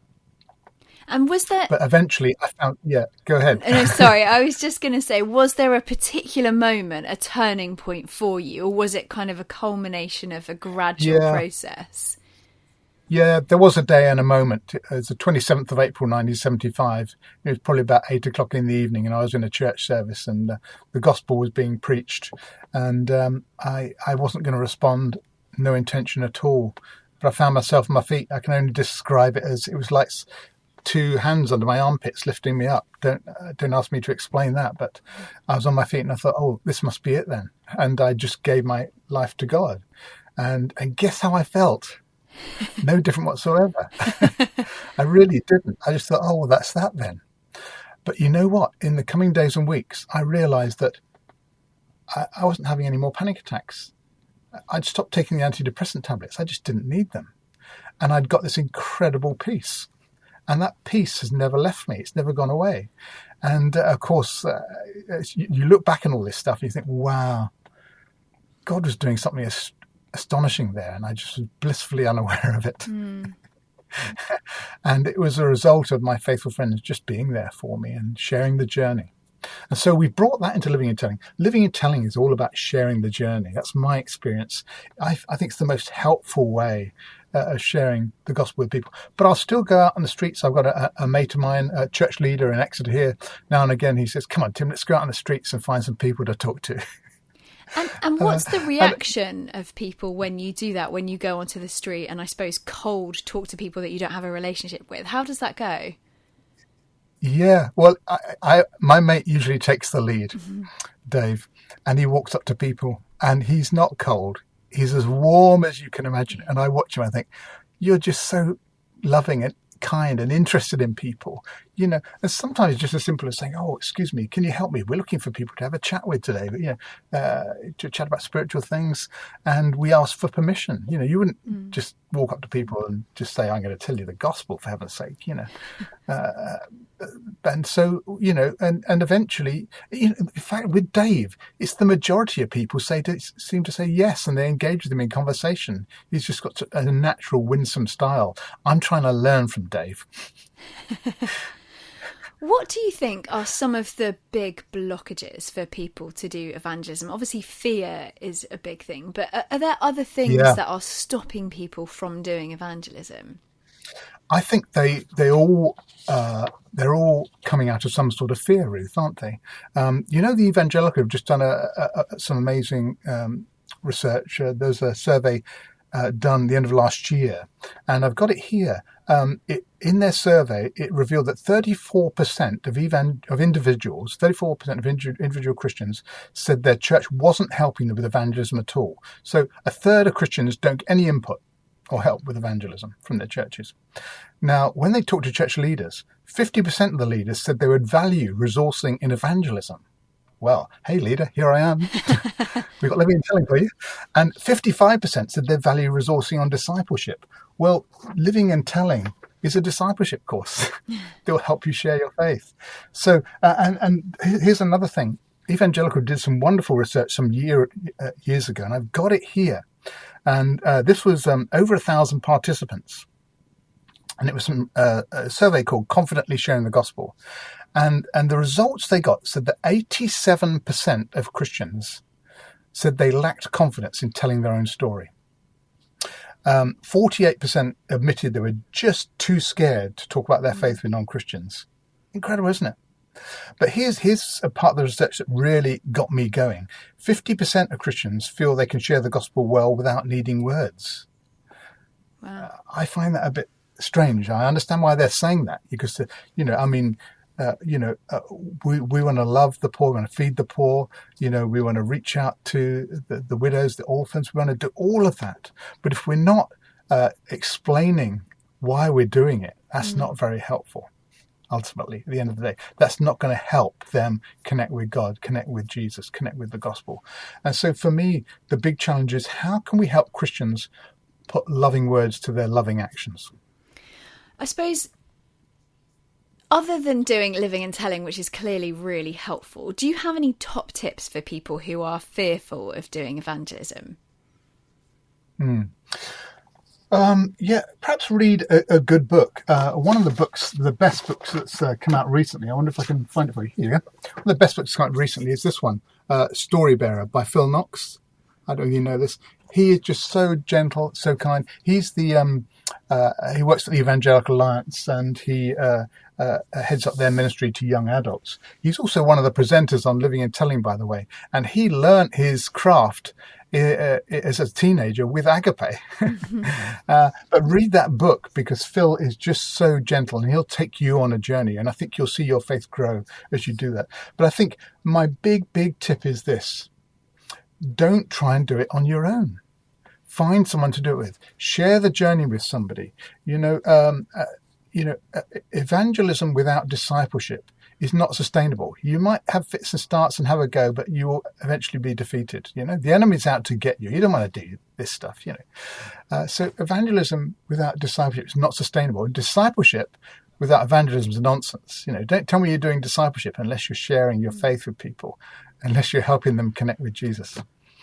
And was there... But eventually I found... Yeah, go ahead. No, sorry, I was just going to say, was there a particular moment, a turning point for you, or was it kind of a culmination of a gradual yeah. process? Yeah, there was a day and a moment. It was the twenty-seventh of April, nineteen seventy-five. It was probably about eight o'clock in the evening, and I was in a church service, and uh, the gospel was being preached. And um, I, I wasn't going to respond, no intention at all. But I found myself on my feet. I can only describe it as it was like... two hands under my armpits lifting me up. Don't uh, don't ask me to explain that, but I was on my feet and I thought, oh, this must be it then. And I just gave my life to God. And and guess how I felt? No different whatsoever. I really didn't. I just thought, oh, well, that's that then. But you know what? In the coming days and weeks, I realized that I, I wasn't having any more panic attacks. I'd stopped taking the antidepressant tablets. I just didn't need them. And I'd got this incredible peace. And that peace has never left me. It's never gone away. And uh, of course, uh, you, you look back on all this stuff and you think, wow, God was doing something ast- astonishing there. And I just was blissfully unaware of it. Mm. And it was a result of my faithful friends just being there for me and sharing the journey. And so we brought that into Living and Telling. Living and Telling is all about sharing the journey. That's my experience. I, I think it's the most helpful way uh, of sharing the gospel with people. But I'll still go out on the streets. I've got a, a mate of mine, a church leader in Exeter here. Now and again, he says, come on, Tim, let's go out on the streets and find some people to talk to. And, and what's the reaction uh, of people when you do that, when you go onto the street and I suppose cold talk to people that you don't have a relationship with? How does that go? Yeah, well, I, I my mate usually takes the lead, mm-hmm. Dave, and he walks up to people and he's not cold. He's as warm as you can imagine. And I watch him and I think, you're just so loving and kind and interested in people, you know. And sometimes it's just as simple as saying, oh, excuse me, can you help me? We're looking for people to have a chat with today, but, you know, uh, to chat about spiritual things. And we ask for permission. You know, you wouldn't mm. just walk up to people and just say, I'm going to tell you the gospel, for heaven's sake, you know. Uh, and so, you know, and, and eventually, you know, in fact, with Dave, it's the majority of people say to, seem to say yes, and they engage with him in conversation. He's just got a natural, winsome style. I'm trying to learn from Dave. What do you think are some of the big blockages for people to do evangelism? Obviously, fear is a big thing, but are there other things yeah. that are stopping people from doing evangelism? I think they they all uh, they're all coming out of some sort of fear, Ruth, aren't they? Um, you know, the Evangelical have just done a, a, a, some amazing um, research. Uh, there's a survey uh, done the end of last year, and I've got it here. Um, it, in their survey, it revealed that thirty-four percent of, evan- of individuals, thirty-four percent of individual Christians said their church wasn't helping them with evangelism at all. So a third of Christians don't get any input or help with evangelism from their churches. Now, when they talk to church leaders, fifty percent of the leaders said they would value resourcing in evangelism. well, hey, leader, here I am. We've got living and telling for you. And fifty-five percent said they value resourcing on discipleship. Well, living and telling is a discipleship course that will help you share your faith. So, uh, and, and here's another thing. Evangelical did some wonderful research some year uh, years ago, and I've got it here. And uh, this was um, over a thousand participants. And it was some, uh, a survey called Confidently Sharing the Gospel. And, and the results they got said that eighty-seven percent of Christians said they lacked confidence in telling their own story. Um, forty-eight percent admitted they were just too scared to talk about their faith with non-Christians. Incredible, isn't it? But here's, here's a part of the research that really got me going. fifty percent of Christians feel they can share the gospel well without needing words. Wow. Uh, I find that a bit strange. I understand why they're saying that because, uh, you know, I mean, uh, you know, uh, we, we want to love the poor, we want to feed the poor, you know, we want to reach out to the, the widows, the orphans, we want to do all of that. But if we're not uh, explaining why we're doing it, that's mm. not very helpful. Ultimately, at the end of the day, that's not going to help them connect with God, connect with Jesus, connect with the gospel. And so for me, the big challenge is how can we help Christians put loving words to their loving actions? I suppose, other than doing living and telling, which is clearly really helpful, do you have any top tips for people who are fearful of doing evangelism? Hmm. Um, yeah, perhaps read a, a good book. Uh, one of the books, the best books that's uh, come out recently, I wonder if I can find it for you. Here you go. One of the best books that's come out recently is this one, uh, Storybearer by Phil Knox. I don't know if you know this. He is just so gentle, so kind. He's the, um, uh, he works at the Evangelical Alliance and he uh, uh, heads up their ministry to young adults. He's also one of the presenters on Living and Telling, by the way. And he learnt his craft uh, as a teenager with Agape. Mm-hmm. uh, but read that book because Phil is just so gentle and he'll take you on a journey. And I think you'll see your faith grow as you do that. But I think my big, big tip is this. Don't try and do it on your own. Find someone to do it with. Share the journey with somebody. You know, um, uh, you know, uh, evangelism without discipleship is not sustainable. You might have fits and starts and have a go, but you will eventually be defeated. You know, the enemy's out to get you. You don't want to do this stuff, you know. Uh, so evangelism without discipleship is not sustainable. And discipleship without evangelism is nonsense. You know, don't tell me you're doing discipleship unless you're sharing your faith with people, unless you're helping them connect with Jesus.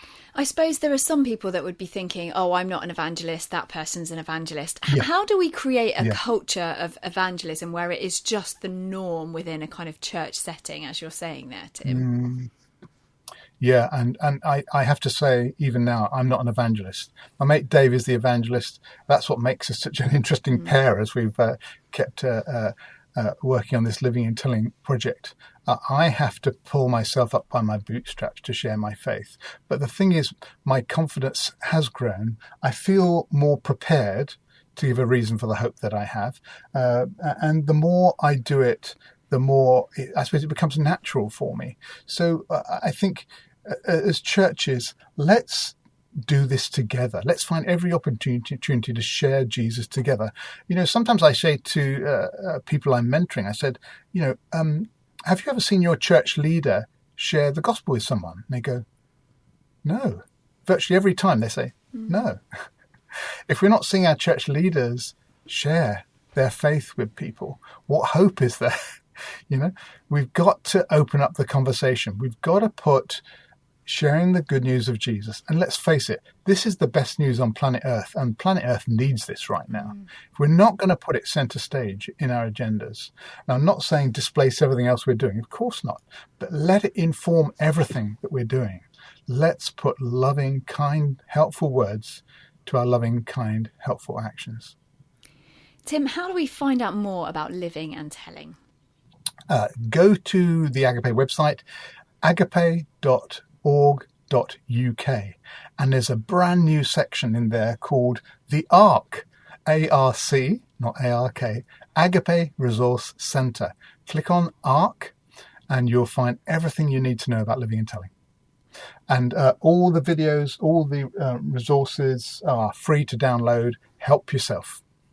I suppose there are some people that would be thinking, oh, I'm not an evangelist, that person's an evangelist. H- yeah. How do we create a yeah. culture of evangelism where it is just the norm within a kind of church setting, as you're saying there, Tim? Mm. Yeah, and, and I, I have to say, even now, I'm not an evangelist. My mate Dave is the evangelist. That's what makes us such an interesting mm. pair as we've uh, kept uh, uh, uh, working on this Living and Telling project. Uh, I have to pull myself up by my bootstraps to share my faith. But the thing is, my confidence has grown. I feel more prepared to give a reason for the hope that I have. Uh, and the more I do it, the more, it, I suppose it becomes natural for me. So uh, I think uh, as churches, let's do this together. Let's find every opportunity to share Jesus together. You know, sometimes I say to uh, uh, people I'm mentoring, I said, you know, um, have you ever seen your church leader share the gospel with someone? And they go, no. Virtually every time they say, mm. no. If we're not seeing our church leaders share their faith with people, what hope is there? You know, we've got to open up the conversation. We've got to put sharing the good news of Jesus. And let's face it, this is the best news on planet Earth, and planet Earth needs this right now. Mm. If we're not going to put it center stage in our agendas, now I'm not saying displace everything else we're doing, of course not, but let it inform everything that we're doing. Let's put loving, kind, helpful words to our loving, kind, helpful actions. Tim, how do we find out more about Living and Telling? Uh, go to the Agape website, agape dot org dot U K, and there's a brand new section in there called the ARC, A R C, not A R K, Agape Resource Center. Click on ARC and you'll find everything you need to know about Living and Telling. And uh, all the videos, all the uh, resources are free to download. Help yourself.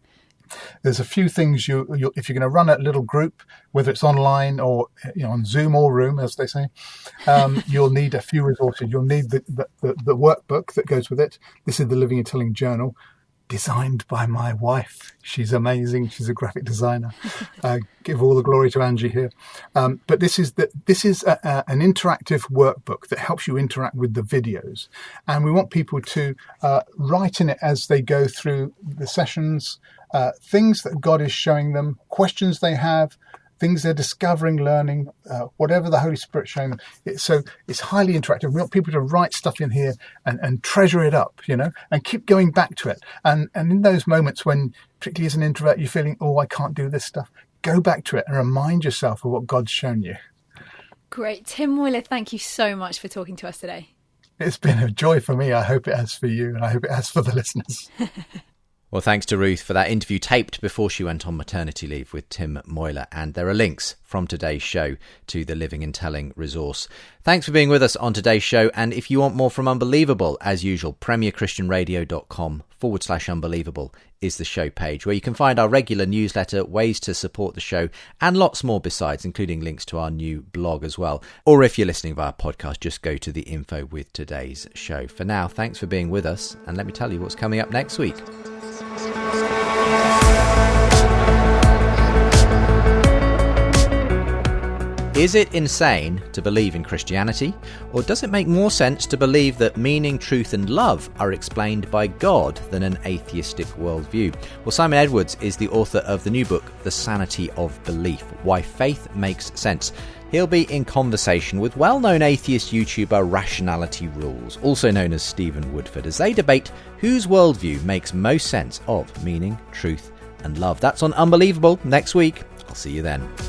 There's a few things you, you if you're going to run a little group, whether it's online or you know on Zoom or Room, as they say, um, you'll need a few resources. You'll need the, the, the, the workbook that goes with it. This is the Living and Telling Journal, designed by my wife. She's amazing. She's a graphic designer. Uh, give all the glory to Angie here. Um, but this is the, this is a, a, an interactive workbook that helps you interact with the videos. And we want people to uh, write in it as they go through the sessions, uh, things that God is showing them, questions they have, things they're discovering, learning, uh, whatever the Holy Spirit's showing them. It, so it's highly interactive. We want people to write stuff in here and, and treasure it up, you know, and keep going back to it. And and in those moments when, particularly as an introvert, you're feeling, oh, I can't do this stuff, go back to it and remind yourself of what God's shown you. Great. Tim Moyler, thank you so much for talking to us today. It's been a joy for me. I hope it has for you, and I hope it has for the listeners. Well, thanks to Ruth for that interview taped before she went on maternity leave with Tim Moyler. And there are links from today's show to the Living and Telling resource. Thanks for being with us on today's show. And if you want more from Unbelievable, as usual, premierchristianradio.com forward slash unbelievable is the show page, where you can find our regular newsletter, ways to support the show, and lots more besides, including links to our new blog as well. Or if you're listening via podcast, just go to the info with today's show. For now, thanks for being with us. And let me tell you what's coming up next week. Is it insane to believe in Christianity, or does it make more sense to believe that meaning, truth and love are explained by God than an atheistic worldview? Well, Simon Edwards is the author of the new book, The Sanity of Belief, Why Faith Makes Sense. He'll be in conversation with well-known atheist YouTuber Rationality Rules, also known as Stephen Woodford, as they debate whose worldview makes most sense of meaning, truth and love. That's on Unbelievable next week. I'll see you then.